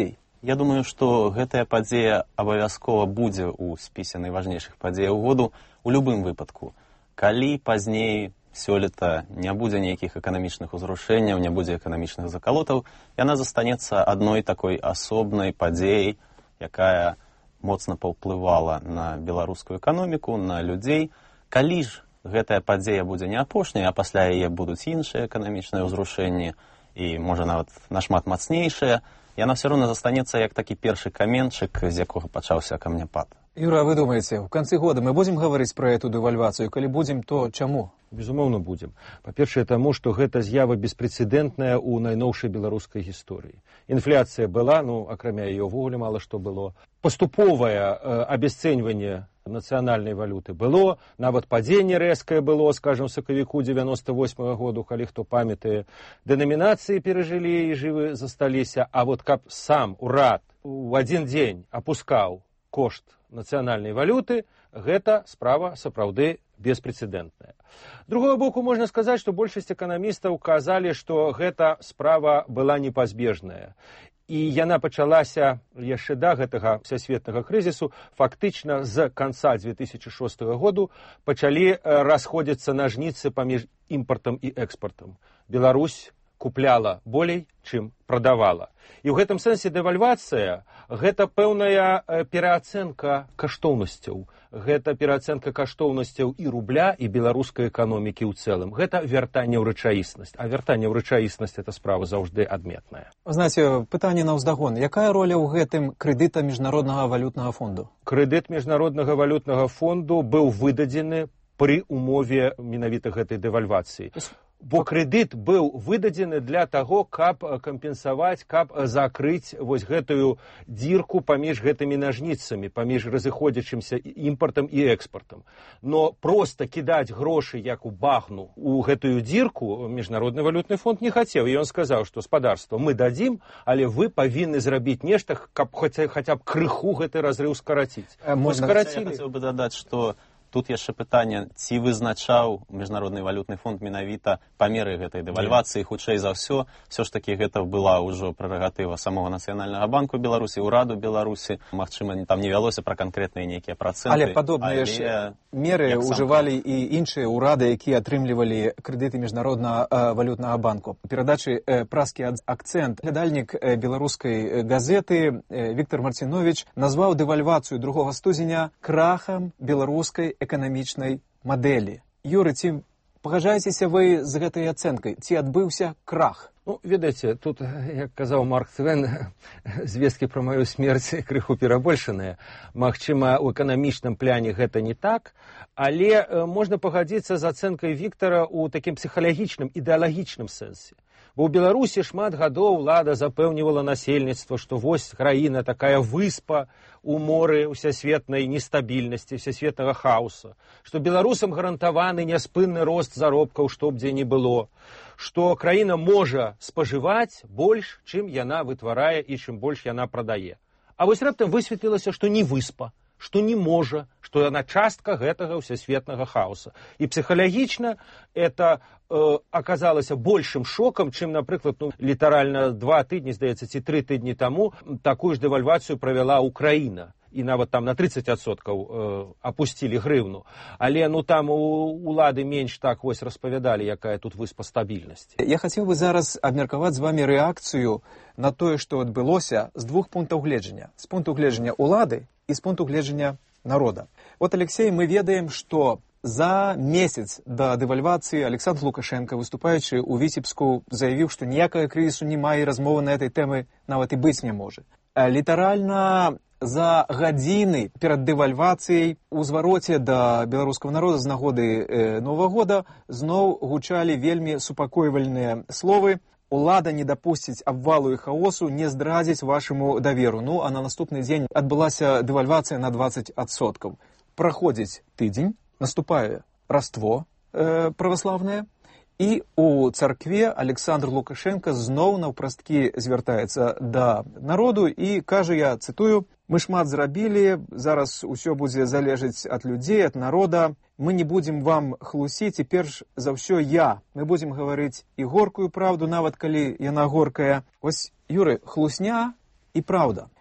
Я думаю, што гэтая падзея абавязкова будзе ў спісе найважнейшых падзеяў году у любым выпадку. Калі пазней сёлета не будзе нейкіх эканамічных узрушэнняў, не будзе эканамічных закалотаў, яна застанецца адной такой асобнай падзеяй, якая моцна паўплывала на беларускую эканоміку, на людзей. Калі ж гэтая падзея будзе не апошняй, а пасля яе будуць іншыя эканамічныя ўзрушэнні, і, можа, нават нашмат мацнейшыя, яна все равно застанецца як такі першы каменчык, з якога пачаўся камняпад. Юра, вы думаете, в конце года мы будем говорить про эту девальвацию? Калі будем, то чаму? Безумоўна, будем. Па-першае, таму, што гэта з'ява беспрэцэдэнтная ў найноўшай беларускай гісторыі. Інфляцыя была, ну, акрамя яе ўвогуле мала што было. Паступовае э, абясцэньванне нацыянальнай валюты было, нават падзенне рэзкае было, скажем, в сакавіку девяносто восьмага году, калі хто памятае, дэнамінацыі перажылі і жывы засталіся, а вот каб сам урад у адзін дзень апускаў кошт нацыянальнай валюты, гэта справа сапраўды беспрэцэдэнтная. З другого боку, можна сказаць, што большасць эканамістаў казалі, што гэта справа была непазбежная. І яна пачалася яшчэ да гэтага всесветнага крызісу. Фактычна з канца две тысячи шостага году пачалі расходзіцца нажніцы паміж імпартам і экспартам. Беларусь купляла болей, чым прадавала. І ў гэтым сэнсе дэвальвацыя – гэта пэўная пераацэнка каштоўнасцяў. Гэта пераацэнка каштоўнасцяў і рубля, і беларускай эканомікі ў цэлым. Гэта вяртанне ў рэчаіснасць. А вяртанне ў рэчаіснасць – гэта справа заўжды адметная. Знаете, пытанне наўздагон. Якая роля ў гэтым крэдыта Міжнароднага валютнага фонду? Крэдыт Міжнароднага валютнага фонду быў выдадзены пры умове менавіта гэтай дэвальвацыі. Бо крэдыт быў выдадзены для таго, каб кампенсаваць, каб закрыць вось гэтую дзірку паміж гэтымі нажніцамі, паміж разыходзячымся імпартам і экспартам. Но проста кідаць грошы, як у багну, у гэтую дзірку Міжнародны валютны фонд не хацеў. І ён сказаў, што спадарства мы дадзім, але вы павінны зрабіць нешта, каб хаця, хаця б крыху гэты разрыў скараціць. Можна, я хацеў бы дадаць, што тут яшчэ пытанне, ці вызначаў Міжнародны валютны фонд менавіта памеры гэтай дэвальвацыі, хутчэй за ўсё, все ж такі гэта была ўжо прэрагатыва самого Нацыянальнага банку Беларусі, ураду Беларусі. Магчыма, там не вялося пра канкрэтныя нейкія працэнты. Але падобныя ж меры ўжывалі і іншыя урады, якія атрымлівалі крэдыты Міжнароднага валютнага банку. Перадачы праскі акцэнт. Глядальнік беларускай газеты Віктор Марцінович назваў дэвальвацыю другога студзеня крахам беларускай эканамічнай мадэлі. Юры, ці пагаджаецеся вы з гэтай ацэнкай? Ці адбыўся крах? Ну, ведаеце, тут, як казаў Марк Твен, звесткі пра маю смерць крыху перабольшаныя. Магчыма, у эканамічным пляне гэта не так, але можна пагадзіцца з ацэнкай Віктара ў такім псіхалагічным, ідэалагічным сэнсе. Бо ў Беларусі шмат гадоў ўлада запэўнівала насельніцтва, што вось краіна такая выспа у моры усесветнай нестабільнасці, всесветнага хаоса, што беларусам гарантаваны няспынны рост заробкаў, што б дзе не было, што краіна можа спажываць больш, чым яна вытварае і чым больш яна прадае. А вось раптам высветлілася, што не выспа, што не можа, што яна частка гэтага ўсесветнага хаоса. І псіхалагічна это э, аказалася большым шокам, чым, напрыклад, ну, літаральна два тыдні, здаецца, ці тры тыдні таму такую ж дэвальвацыю правяла Украіна. І нават там на тридцать адсоткаў э, апусцілі грыўну. Але ну там у улады менш так вось распавядалі, якая тут выспа стабільнасці. Я хацеў бы зараз абмеркаваць з вамі рэакцыю на тое, што адбылося з двух пунктаў гледжання. З пункту гледжання улады і з пункту гледжання народа. Вот, Алексей, мы ведаем, што за месяц да дэвальвацыі Александр Лукашенко, выступаючы ў Віцебску, заявіў, што ніякага крызісу няма і размовы на этой тэмы нават і быць не можа. Літаральна за гадзіны перад дэвальвацыяй у звароце да беларускага народа з нагоды э, Новага года зноў гучалі вельмі супакойвальныя словы. Улада не дапусціць абвалу і хаосу, не здрадзіць вашаму даверу. Ну, а на наступны дзень адбылася дэвальвацыя на двадцать адсоткаў. Праходзіць тыдзень, наступае раство э, праваслаўнае, і у царкве Александр Лукашенко зноў наўпрасткі звяртаецца да народу і кажа, я цытую, мы шмат зрабілі, зараз усё будзе залежаць ад людзей, ад народа, мы не будзем вам хлусіць, і перш за ўсё я. Мы будзем гаварыць і горкую праўду, нават калі яна горкая. Вось, Юры, хлусня і праўда.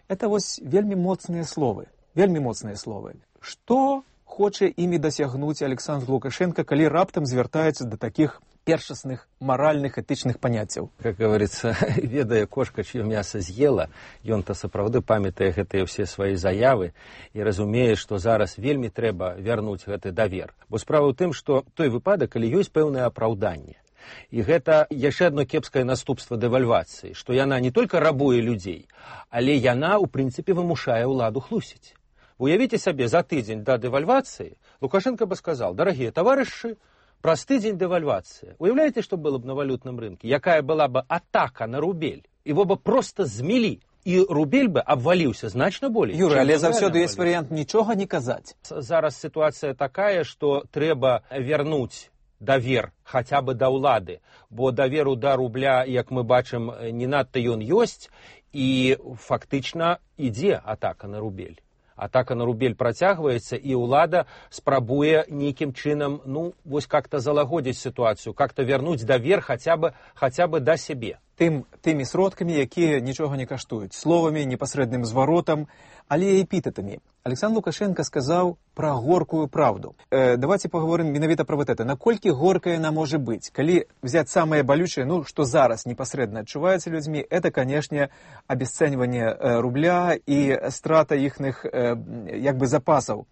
Это вось вельмі моцныя словы, вельмі моцныя словы. Што хоча імі дасягнуць Александр Лукашенко, калі раптам звяртаецца да такіх першасных моральных, этычных паняццяў? Как говорится, ведая кошка, чье мясо съела, ён-то сапраўды памятае гэтыя ўсе свае заявы і разумее, што зараз вельмі трэба вярнуць гэты давер. Бо справа ў тым, што той выпадак, калі ёсць пэўнае апраўданне. І гэта яшчэ адно кепскае наступства дэвальвацыі, што яна не толькі рабуе людзей, але яна, у прынцыпе, вымушае ўладу хлусіць. Уявіце сабе, за тыдзень да дэвальвацыі Лукашенко бы сказал: дарагія таварышы, праз тыдзень дэвальвацыя. Уяўляеце, што было б на валютным рынке? Якая была бы атака на рубель? Его бы просто змелі. І рубель бы абваліўся значна болей. Юра, але заўсёды ёсць варыянт нічога не казаць. Зараз сітуацыя такая, што трэба вярнуць давер хаця бы да ўлады, бо даверу да рубля, як мы бачым, не надта ён ёсць, і фактычна ідзе атака на рубель. Атака на рубель працягваецца, і ўлада спрабуе нейкім чынам, ну, вось как-то залагодзіць сітуацыю, как-то вярнуць давер хаця бы, хаця бы да сябе. Тым, тымі сродкамі, якія нічога не каштуюць, словамі, непасрэдным зваротам, але і эпітэтамі. Александр Лукашенко сказаў пра горкую правду. Э, давайте паговорым менавіта пра вот это. Наколькі горкая яна можа быць? Калі взять самае балючае, ну, што зараз непасрэдна адчуваецца людзьмі, это, канешне, абесцэньванне э, рубля і страта іхных э, як бы запасаў.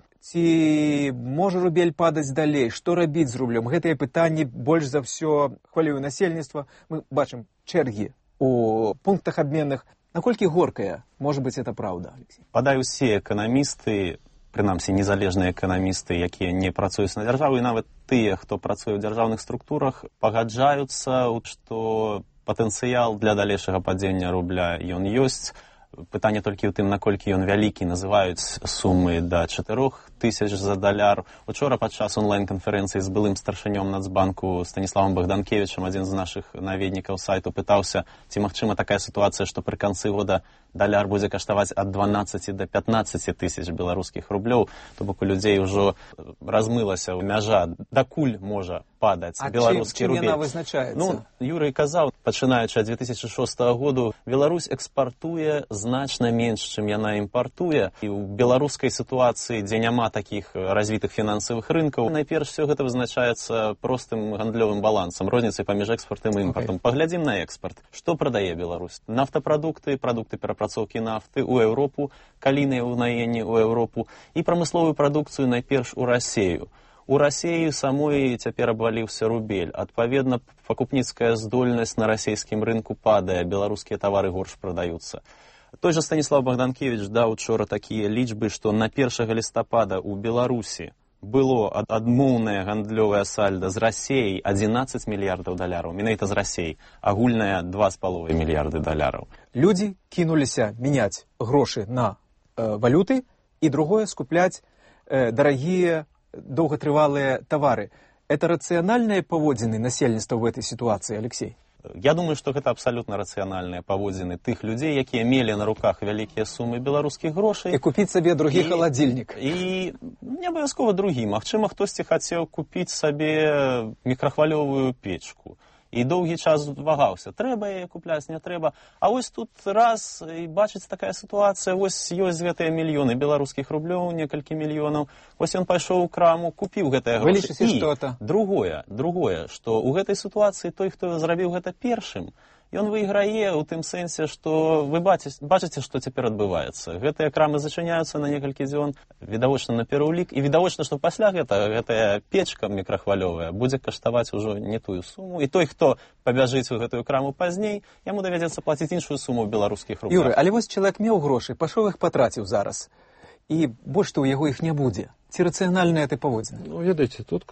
Ці можа рубель падаць далей? Што рабіць з рублем? Гэтыя пытанні больш за ўсё хвалюе насельніцтва. Мы бачым чэргі у пунктах абменных. Наколькі горкая можа быць это праўда, Алексей? Падай усе эканамісты, прынамсі незалежныя эканамісты, якія не працуюць на дзяржаву, і нават тыя, хто працуе ў дзяржаўных структурах, пагаджаюцца, што патэнцыял для далейшага падзення рубля ён ёсць. Пытанне толькі ў тым, наколькі ён вялікі, называюць сумы да чатырох тысяч за даляр. Учора падчас онлайн-канферэнцыі з былым старшынём Нацбанку Станіславом Богданкевичам, адзін з нашых наведнікаў сайту, пытаўся, ці магчыма такая сітуацыя, што пры канцы года даляр будзе каштаваць ад дванаццаці да пятнаццаці тысяч беларускіх рублёў. То бок у людзей ужо размылася мяжа, дакуль можа падаць а беларускі чым, рубель. чым яна вызначаецца? Ну, Юрый казаў, пачынаючы ад две тысячы шостага году, Беларусь экспартуе значна менш, чым яна імпартуе. І ў беларускай сітуацыі, дзе няма такіх развітых фінансавых рынкаў, найперш все гэта вызначаецца простым гандлёвым балансам, розніцай паміж экспартам і імпартам. Okay. Паглядзім на экспарт. Што прадае Беларусь? Нафтапрадукты, прадукты перапрацоўкі нафты ў Еўропу, калійныя ўгнаенні ў Еўропу і прамысловую прадукцыю найперш у Расею. У Расеі самой цяпер абваліўся рубель. Адпаведна, пакупніцкая здольнасць на расійскім рынку падае, беларускія тавары горш прадаюцца. Той же Станіслав Богданкевич даў учора такія лічбы, што на першага лістапада ў Беларусі было адмоўнае гандлёвае сальда з Расеяй адзінаццаць мільярдаў даляраў, менавіта з Расеяй, агульнае два з паловай мільярды даляраў. Людзі кінуліся мяняць грошы на э, валюты і другое скупляць э, дарагія доўгатрывалыя тавары. Это рацыянальныя паводзіны насельніцтва ў этой сітуацыі, Алексей? Я думаю, што гэта абсалютна рацыянальныя паводзіны тых людзей, якія мелі на руках вялікія сумы беларускіх грошай. І купіць сабе другі халадзільнік. І не абавязкова другі. Магчыма, хтосьці хацеў купіць сабе мікрахвалёвую печку. І доўгі час вагаўся, трэба яе купляць, не трэба. А вось тут раз і бачыць такая сітуацыя, вось ёсць гэтыя мільёны беларускіх рублёў, некалькі мільёнаў. Вось ён пайшоў у краму, купіў гэтыя грошы. Вылічыце што-то. Другое, другое, што ў гэтай сітуацыі той, хто зрабіў гэта першым, ён выйграе ў тым сэнсе, што вы бачыце, што цяпер адбываецца. Гэтыя крамы зачыняюцца на некалькі дзён, відавочна на пераўлік, і відавочна, што пасля гэта, гэтая печка мікрахвалёвая будзе каштаваць ужо не тую суму. І той, хто пабяжыць у гэтую краму пазней, яму давядзецца плаціць іншую суму ў беларускіх рублях. Юры, але вось чалавек меў грошы, пашоў іх патраціў зараз. І больш то ў яго іх не будзе. Ці рацыянальныя ты паводзіны? Ну, ведаеце, тут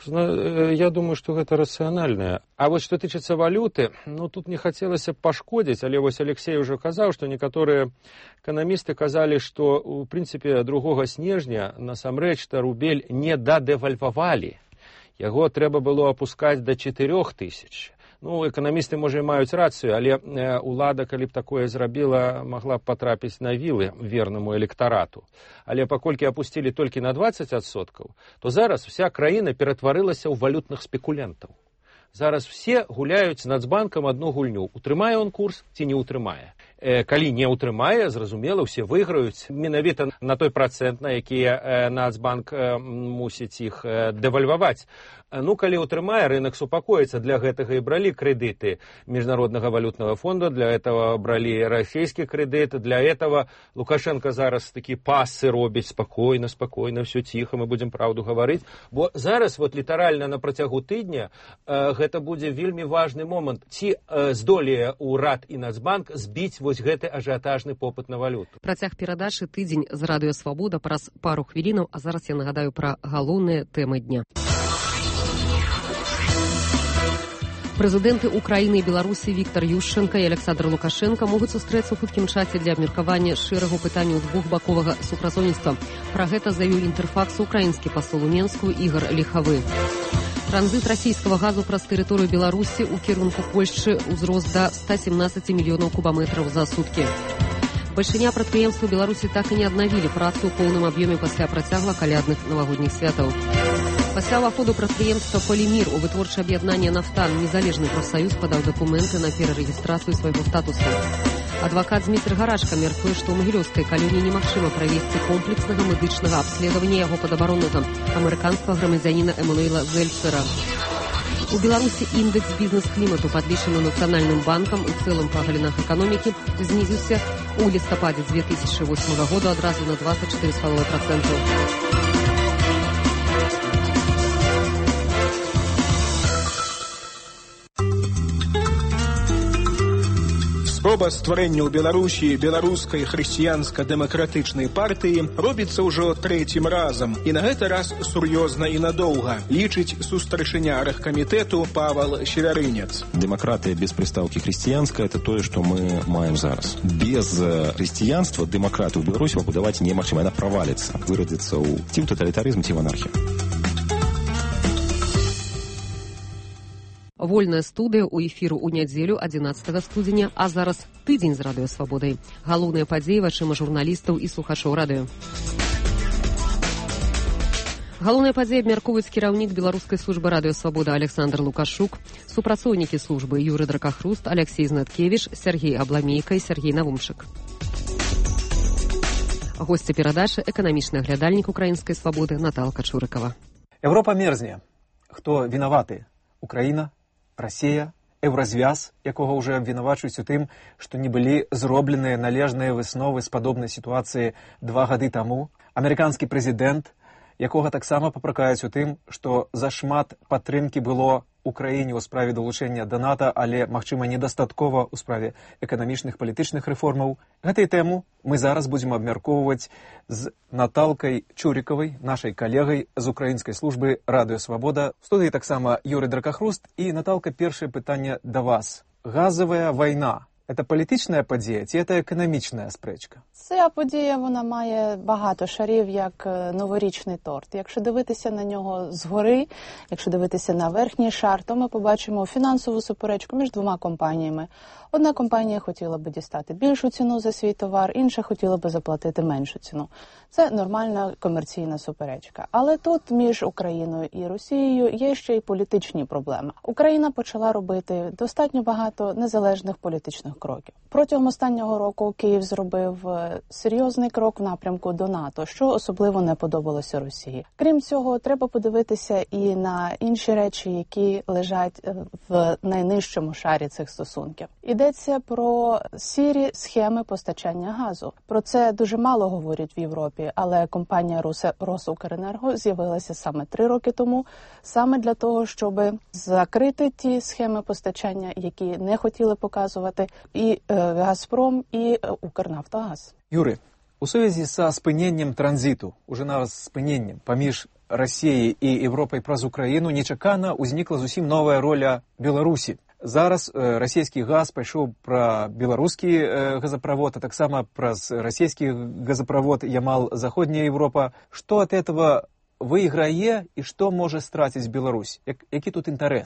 я думаю, што гэта рацыянальнае. А вось што тычыцца валюты, ну, тут не хацелася пашкодзіць, але вось Алексей ўжо казаў, што некаторыя эканамісты казалі, што, у прынцыпе, другога снежня насамрэч-то рубель не дадэвальвавалі. Яго трэба было апускаць да чатырох тысяч. Ну, эканамісты, можа, і маюць рацыю, але ўлада, калі б такое зрабіла, магла б патрапіць на вілы вернаму электарату. Але паколькі апусцілі толькі на дваццаць адсоткаў, то зараз вся краіна ператварылася ў валютных спекулянтаў. Зараз все гуляюць з Нацбанкам адну гульню. Утрымае он курс ці не утрымае. Калі не ўтрымае, зразумела, усе выйграюць менавіта на той працэнт, на які Нацбанк мусіць іх дэвальваваць. Ну, калі ўтрымае, рынок супакоіцца. Для гэтага і бралі крэдыты Міжнароднага валютнага фонда, для этого бралі расійскі крэдыт, для этого Лукашенко зараз такі пасы робіць спакойна, спакойна, все ціха, мы будзем праўду гаварыць. Бо зараз, вот літаральна на працягу тыдня, э, гэта будзе вельмі важны момант. Ці э, здолее ўрад і Нацбанк збіць вось гэты ажыятажны попыт на валюту. Працяг перадачы «Тыдзень» з радыё «Свабода» праз пару хвілінаў, а зараз я нагадаю пра галоўныя тэмы дня. Прэзідэнты Украіны і Беларусі Віктар Юшчэнка і Александр Лукашенка могуць сустрэцца ў хуткім часе для абмеркавання шэрагу пытанняў двухбаковага супрацоўніцтва. Пра гэта заявіў інтэрфаксу украінскі пасол у Менску Ігор Ліхавы. Транзит расійскага газу праз тэрыторыю Беларусі ў кірунку Польшчы ўзрос да ста семнаццаці мільёнаў кубаметраў за суткі. Бальшыня прадпрыемстваў Беларусі так і не аднавілі працу ў поўным аб'ёме пасля працягла калядных навагодніх святаў. Пасля ўваходу прадпрыемства «Полімір» у вытворчае аб'яднанне «Нафтан» незалежны прафсаюз падаў дакументы на перарэгістрацыю свайго статусу. Адвакат Зміцер Гарачка мяркуе, што ў магілёўскай калоніі немагчыма правесці комплекснага медычнага абследавання яго падабароннага амерыканскага грамадзяніна Эмануэла Зельцера. У Беларусі індекс бізнес-клімату, падлічаны Нацыянальным банкам у цэлым па галінах эканомікі, знізіўся ў лістападзе две тысячы восьмага года адразу на двадцать четыре целых пять десятых процента. Спроба стварэння ў Беларусі беларускай хрысціянска-дэмакратычнай партыі робіцца ўжо трэцім разам. І на гэты раз сур'ёзна і надоўга, лічыць сустрэчыня аргкамітэту Павел Севярынец. Дэмакратыя без прыстаўкі хрысціянская – это тое, што мы маем зараз. Без хрысціянства дэмакратыю ў Беларусі пабудаваць немагчыма, яна праваліцца, вырадзіцца ў ці ў таталітарызм, ці ў анархію. Вольная студыя ў эфіру ў нядзелю адзінаццатага студзеня, а зараз тыдзень з радыё «Свабодай». Галоўныя падзеі вачыма журналістаў і слухачоў радыё. Галоўныя падзеі абмяркоўваюць кіраўнік беларускай службы радыё «Свабода» Александр Лукашук, супрацоўнікі службы Юры Дракахруст, Алексей Знаткевіч, Сергей Абламейка і Сергей Навумчык. Госці перадачы эканамічны аглядальнік украінскай «Свабоды» Наталка Чурыкава. Европа мерзне. Хто вінаваты? Украіна? Расія, еўразвяз, якога ўжо абвінавачваюць у тым, што не былі зробленыя належныя высновы з падобнай сітуацыі два гады таму, амерыканскі прэзідэнт, якога таксама папракаюць у тым, што зашмат падтрымкі было Украіне ў справе далучэння да НАТО, але, магчыма, недастаткова ў справе эканамічных палітычных рэформаў. Гэтай тэму мы зараз будзем абмяркоўваць з Наталкай Чурыкавай, нашай калегай з украінскай службы радыё «Свабода». В студыі таксама Юры Дракахруст. І, Наталка, першае пытанне да вас. Газовая вайна – это політична подія, чи це економічна спречка? Ця подія, вона має багато шарів, як новорічний торт. Якщо дивитися на нього згори, якщо дивитися на верхній шар, то ми побачимо фінансову суперечку між двома компаніями. Одна компанія хотіла би дістати більшу ціну за свій товар, інша хотіла би заплатити меншу ціну. Це нормальна комерційна суперечка. Але тут між Україною і Росією є ще й політичні проблеми. Україна почала робити достатньо багато незалежних політичних кроків. Протягом останнього року Київ зробив серйозний крок в напрямку до НАТО, що особливо не подобалося Росії. Крім цього, треба подивитися і на інші речі, які лежать в найнижчому шарі цих стосунків. Йдеться про сірі схеми постачання газу. Про це дуже мало говорять в Європі, але компанія «Росукренерго» з'явилася саме три роки тому, саме для того, щоб закрити ті схеми постачання, які не хотіли показувати і е, «Газпром», і е, «Укрнафтогаз». Юры, у сувязі са спыненнем транзіту, уже нават спыненнем паміж Расіяй і Європай праз Україну, нечакана узнікла зусім новая роля Беларусі. Зараз э, расійскі газ пайшоў пра беларускі э, газаправод, а таксама праз расійскі газаправод Ямал-Заходняя Европа. Што ад этого выйграе і што можа страціць Беларусь? Як, які тут інтарэс?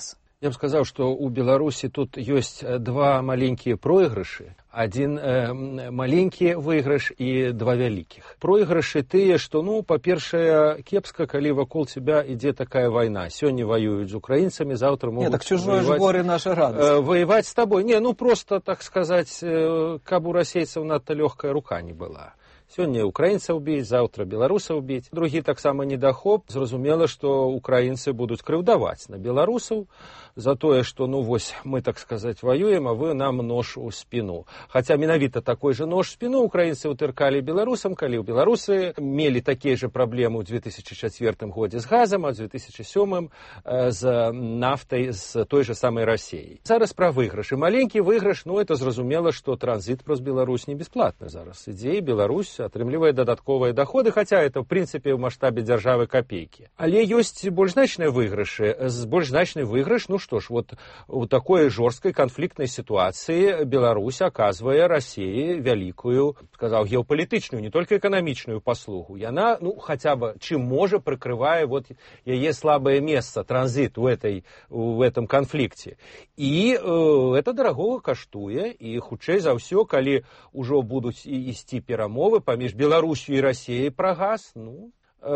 Я б сказаў, што ў Беларусі тут ёсць два маленькія проигрышы. Один э, маленькі выйгрыш і два вялікіх. Проигрышы тыя, што, ну, па-першае, кепска, калі вакол цябе ідзе такая вайна. Сёння воююць з украінцамі, заўтра могуць... Не, так чужое ж горе наша радость. Э, воеваць з табой. Не, ну, просто, так сказаць, э, каб у расейцаў надта лёгкая рука не была. Сёння украінцаў біць, заўтра беларусаў біць. Другі таксама недахоп. Зразумела, што украінцы будуць крыўдаваць на беларусаў за тое, што, ну, вось, мы, так сказаць, воюем, а вы нам нож у спіну. Хаця менавіта такой же нож у спіну украінцы ўтыркалі беларусам, калі ў беларусы мелі такія же праблемы ў две тысячы чацвёртым годзе з газам, а ў две тысячы сёмым э, з нафтай з той же самай Расіяй. Зараз пра выйгрыш. І маленькі выйгрыш, ну, это зразумела, што транзіт праз Беларусь не бесплатны зараз. Ідзе і Беларусь атрымлівае дадатковыя доходы, хаця это, ў прынцыпе, ў маштабе дзяржавы капейкі. Але ёсць больш значныя выйгрышы. З больш значны выйгрыш, ну, что ж, вот у такой жорсткай канфліктнай сітуацыі Беларусь аказвае Расіі вялікую, сказаў, геапалітычную, не толькі эканамічную паслугу. Яна, ну, хаця бы, чым можа, прыкрывае вот яе слабае месца, транзит у этой, в этом канфлікце. І э, это дарагога каштуе, і хутчэй за ўсё, калі ўжо будуць ісці перамовы паміж Беларусью і Расіяй пра газ, ну,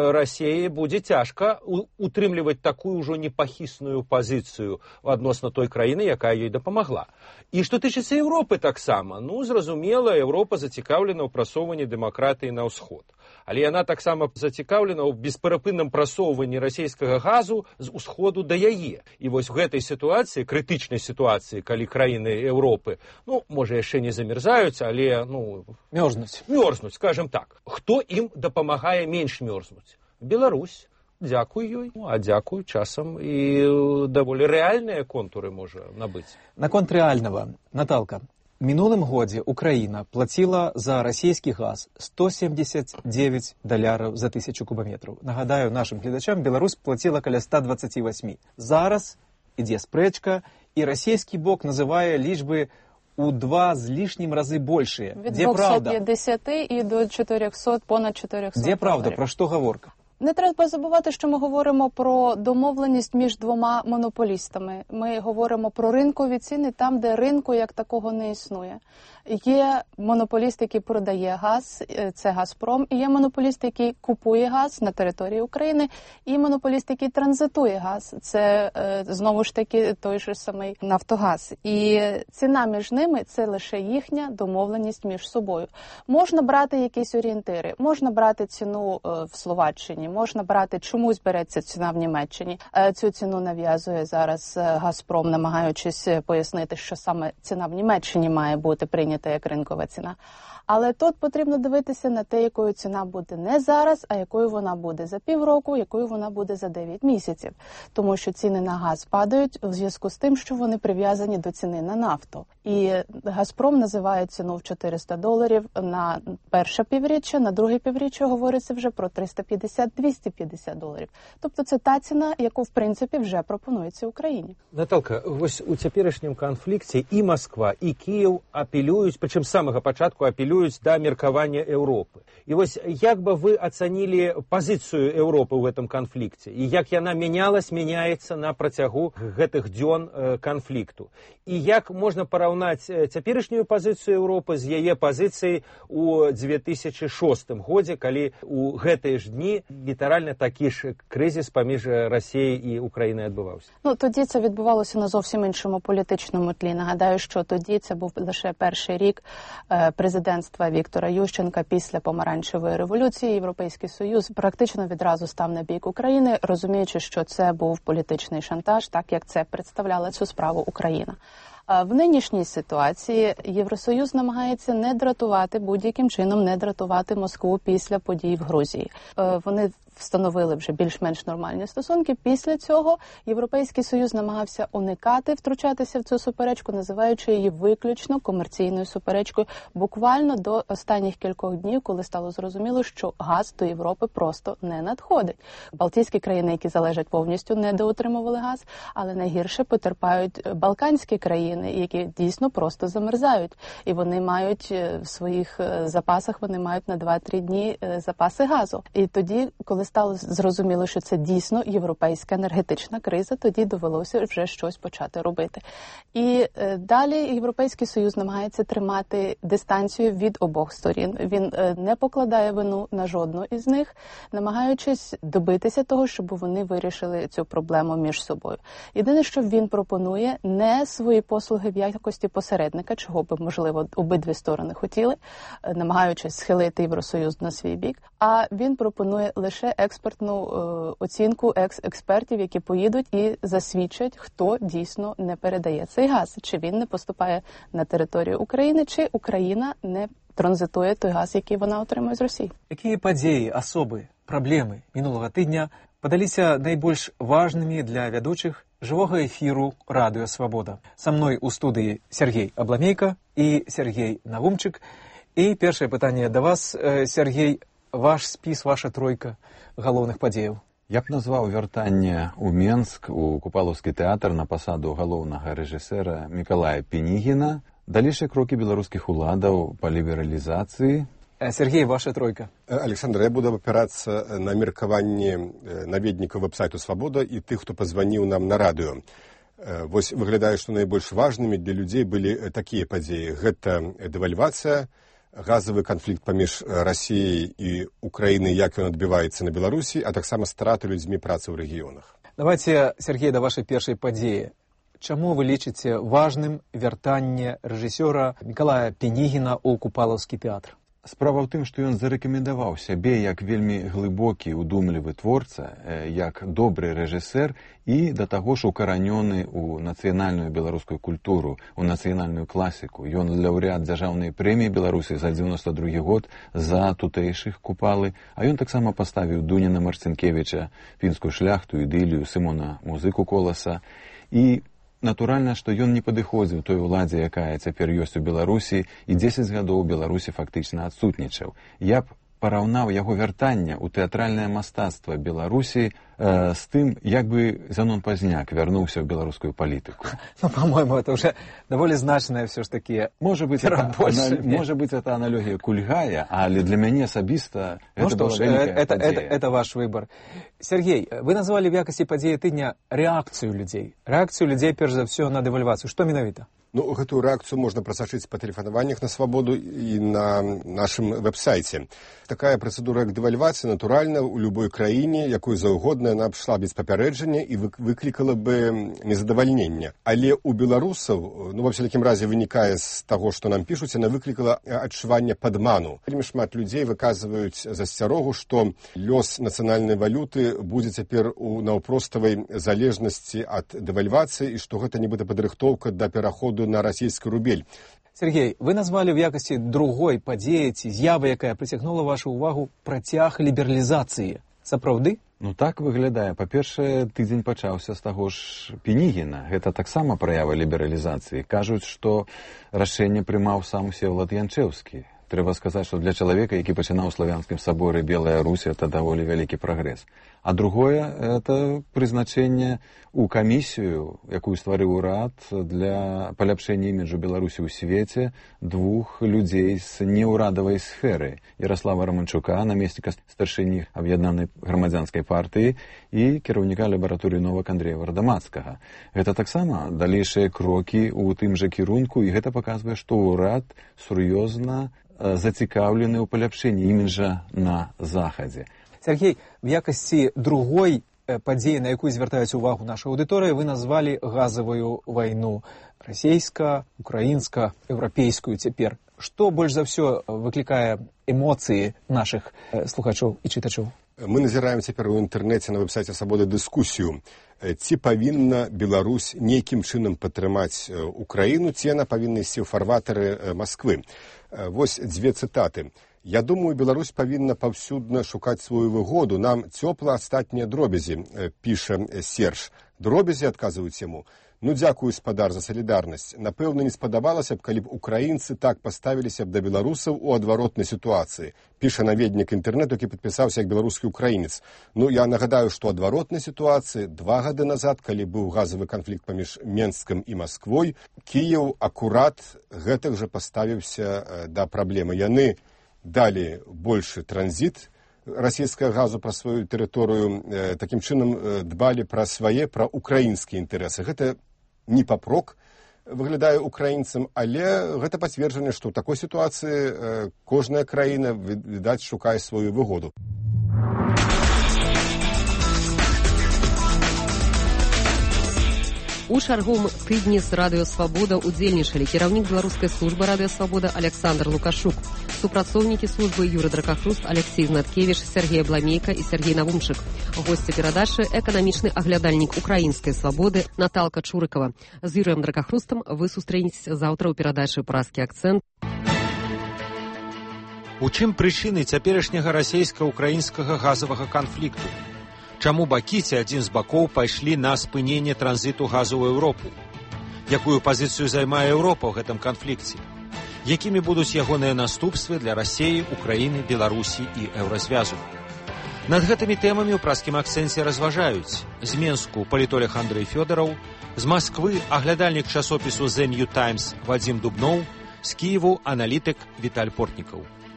Расіі будзе цяжка утрымліваць такую ўжо непахісную пазіцыю адносна той краіны, якая ёй дапамагла. І што тычыцца Еўропы таксама, ну, зразумела, Еўропа зацікаўлена ў прасоўванні дэмакратыі на ўсход. Але яна таксама зацікаўлена ў бесперапынным прасоўванні расійскага газу з усходу да яе. І вось в гэтай сітуацыі, крытычнай сітуацыі, калі краіны Еўропы, ну, можа, яшчэ не замерзаюць, але, ну... Мёрзнуць. Мёрзнуць, скажем так. Хто ім дапамагае менш мёрзнуць? Беларусь. Дзякуй ёй, а дзякуй часам і даволі рэальныя контуры можа набыць. Наконт рэальнага, Наталка, в мінулым годзе Украіна плаціла за расійскі газ сто семьдесят девять даляраў за тысячу кубаметраў. Нагадаю нашым гледачам, Беларусь плаціла каля ста двадцати восьми. Зараз ідзе спрэчка, і расійскі бок называе лічбы у два з лішнім разы большыя. Від двухсот п'ятдесяти і до чотирьохсот, понад чотирьохсот. Де правда? Про що говорка? Не треба забувати, що ми говоримо про домовленість між двома монополістами. Ми говоримо про ринкові ціни там, де ринку як такого не існує. Є монополіст, який продає газ, це «Газпром», і є монополіст, який купує газ на території України, і монополіст, який транзитує газ, це знову ж таки той же самий «Нафтогаз». І ціна між ними – це лише їхня домовленість між собою. Можна брати якісь орієнтири, можна брати ціну в Словаччині, можна брати, чомусь береться ціна в Німеччині. Цю ціну нав'язує зараз «Газпром», намагаючись пояснити, що саме ціна в Німеччині має бути прийнята як ринкова ціна. Але тут потрібно дивитися на те, якою ціна буде не зараз, а якою вона буде за півроку, якою вона буде за дев'ять місяців. Тому що ціни на газ падають у зв'язку з тим, що вони прив'язані до ціни на нафту. І «Газпром» називає ціну в чотириста доларів на перше півріччя, на друге півріччя говориться вже про триста п'ятдесят - двісті п'ятдесят доларів. Тобто це та ціна, яку, в принципі, вже пропонується Україні. Наталка, ось у цяперашнім канфлікце і Москва, і Київ апелюють, причому з самого початку апелюють да меркавання Еўропы. І вось як бы вы ацанілі пазіцыю Еўропы ў гэтым канфлікце і як яна мянялась, мяняецца на працягу гэтых дзён канфлікту. І як можна параўнаць цяперашнюю пазіцыю Еўропы з яе пазіцыяй у две тысячи шостым годзе, калі у гэтыя ж дні літаральна такі ж крызіс паміж Расіяй і Україною адбываўся? Ну, тоді це відбувалося на зовсім іншому політичному тлі. Нагадаю, що тоді це був лише перший рік президентства Віктора Ющенка після помаранчевої революції. Європейський Союз практично відразу став на бік України, розуміючи, що це був політичний шантаж, так як це представляла цю справу Україна. В нинішній ситуації Євросоюз намагається не дратувати, будь-яким чином не дратувати Москву після подій в Грузії. Вони встановили вже більш-менш нормальні стосунки. Після цього Європейський Союз намагався уникати втручатися в цю суперечку, називаючи її виключно комерційною суперечкою, буквально до останніх кількох днів, коли стало зрозуміло, що газ до Європи просто не надходить. Балтійські країни, які залежать повністю, недоотримували газ, але найгірше потерпають балканські країни, які дійсно просто замерзають. І вони мають в своїх запасах, вони мають на два-три дні запаси газу. І тоді, коли стало зрозуміло, що це дійсно європейська енергетична криза, тоді довелося вже щось почати робити. І далі Європейський Союз намагається тримати дистанцію від обох сторін. Він не покладає вину на жодну із них, намагаючись добитися того, щоб вони вирішили цю проблему між собою. Єдине, що він пропонує, не свої послуги в якості посередника, чого би, можливо, обидві сторони хотіли, намагаючись схилити Євросоюз на свій бік, а він пропонує лише експертну е, оцінку екс-експертів, які поїдуть і засвідчать, хто дійсно не передає цей газ, чи він не поступає на територію України, чи Україна не транзитує той газ, який вона отримує з Росії. Які події, особи, проблеми минулого тижня падаліся найбільш важними для ведучих живого ефіру Радіо Свобода? Со мною у студії Сергій Абламейко і Сергій Навумчик. І перше питання до вас, Сергій, ваш спіс, ваша тройка галоўных падзеяў. Я б назваў вяртанне ў Менск у Купалаўскі тэатр на пасаду галоўнага рэжысэра Мікалая Пенігіна, далейшыя крокі беларускіх уладаў па лібералізацыі. Сергей, ваша тройка. Александр, я буду опираться на меркаванне наведнікаў веб-сайту «Свобода» і тых, хто пазваніў нам на радыё. Вось выглядае, што найбольш важнымі для людзей былі такія падзеі. Гэта дэвальвацыя, газавы канфлікт паміж Расіяй і Украінай, як ён адбіваецца на Беларусі, а таксама страты людзьмі працы ў рэгіёнах. Давайте, Сергей, да вашай першай падзеі. Чаму вы лічыце важным вяртанне рэжысёра Мікалая Пенігіна ў Купалаўскі тэатр? Справа ў тым, што ён зарэкамендаваў сябе як вельмі глыбокі, удумлівы творца, як добры рэжысэр і да таго ж укаранёны ў нацыянальную беларускую культуру, у нацыянальную класіку. Ён лаўрэат дзяржаўнай прэміі Беларусі за дзевяносто другі год за тутэйшых Купалы, а ён таксама паставіў Дуніна Марцінкевіча, фінскую шляхту, ідылію, Сымона Музыку Коласа. І натуральна, што ён не падыходзіў той уладзе, якая цяпер ёсць у Беларусі, і дзесяць гадоў у Беларусі фактычна адсутнічаў. Я б параўнаў яго вяртанне ў тэатральнае мастацтва Беларусі э, з тым, як бы Зянон Пазняк вярнуўся ў беларускую палітыку. Ну, по-моему, это уже довольно значное все ж таки. Может быть, это, ана... может быть, это аналогия кульгая, але для меня особисто ну это что была ж, великая это, подея. это, это ваш выбор. Сергей, вы назвали в якости подеи тыдня реакцию людей. Реакцию людей, перш за все, на девальвацию. Что менавіта? Ну, гэтую рэакцыю можна прасачыць па тэлефанаваннях на «Свабоду» і на нашым вэб-сайце. Такая працэдура, як дэвальвацыя, натуральна, у любой краіне, якой заўгодна, яна б шла без папярэджання і выклікала бы незадавальненне. Але у беларусаў, ну, ва всякім разе, вынікае з таго, што нам пішуць, яна выклікала адчуванне падману. Вельмі шмат людзей выказваюць засцярогу, што лёс нацыянальнай валюты будзе цяпер у наўпроставай залежнасці ад дэвальвацыі і што гэта нібыта падрыхтоўка да пераходу на расійскі рубель. Сергей, вы назвали в якости другой падзеі ці з'явы, якая прыцягнула вашу увагу, працяг лібералізацыі. Сапраўды? Ну так выглядае. Па-першае, тыдзень пачаўся з таго ж Пенігіна. Гэта таксама праява лібералізацыі. Кажуць, што рашэнне прымаў сам Всеволад Янчэўскі. Трэба сказаць, што для чалавека, які пачынаў у Славянскім саборы Белая Русь, это даволі вялікі прагрэс. А другое, это прызначэнне ў камісію, якую стварыў урад для паляпшэння іміджу Беларусі ў свеце двух людзей з неўрадавай сферы. Ярослава Романчука, намесніка старшыні аб'яднанай грамадзянскай партыі і кіраўніка лабараторыі новак Андрэя Вардамацкага. Гэта таксама далейшыя крокі ў тым жа кірунку, і гэта паказвае, што ўрад сур'ёзна зацікаўлены ў паляпшэнні іміджа на захадзе. Сергей, в якости другой падзеі, на якую звяртаюць увагу наша аўдыторыя, вы назвалі газавую вайну. Расійска, украінска, еўрапейскую цяпер. Што больш за ўсё выклікае эмоцыі нашых слухачоў і чытачоў? Мы назіраем цяпер у інтэрнэце на веб-сайце «Свабоды» дыскусію. Ці павінна Беларусь нейкім чынам падтрымаць Украіну, ці яна павінна ісці ў фарватары Масквы. Вось дзве цытаты. «Я думаю, Беларусь павінна паўсюдна шукаць сваю выгоду. Нам цёпла астатнія дробязі», піша Серж. «Дробязі», адказваюць яму. «Ну, дзякую, спадар, за салідарнасць. Напэўна, не спадабалася б, калі б украінцы так паставіліся б да беларусаў у адваротнай сітуацыі», піша наведнік інтэрнэту, які падпісаўся як беларускі украінец. Ну, я нагадаю, што адваротнай сітуацыі два гады назад, калі быў газавы канфлікт паміж Менскам і Масквой, Кіеў акурат гэтак жа паставіўся да праблемы. Яны далі большы транзіт расійскага газу пра сваю тэрыторыю, такім чынам дбалі пра свае, пра украінскія інтарэсы. Гэта не папрок выглядае украінцам, але гэта пацверджанне, што ў такой сітуацыі кожная краіна, відаць, шукае сваю выгоду. У чарговым тыдні з радыё «Свабода» удзельнічалі кіраўнік беларускай службы радыё «Свабода» Александр Лукашук, супрацоўнікі службы Юры Дракахруст, Алексей Знаткевіч, Сергей Бламейка і Сергей Навумчык. Госці перадачы эканамічны аглядальнік украінскай «Свабоды» Наталка Чурыкава. З Юрыем Дракахрустам вы сустрэнецеся заўтра ў перадачы «Празкі акцэнт». У чым прычыны цяперашняга расійска-украінскага газавага канфлікту? Чаму бакі ці адзін з бакоў пайшлі на спыненне транзіту газу ў Еўропу? Якую пазіцыю займае Еўропа ў гэтым канфлікце? Якімі будуць ягоныя наступствы для Расіі, Украіны, Беларусі і Еўразвязу? Над гэтымі тэмамі ў празкім акцэнце разважаюць з Менску палітолог Андрэй Фёдараў, з Масквы аглядальнік часопісу «The New Times» Вадзім Дубноў, з Кіеву аналітык Віталь Портнікаў.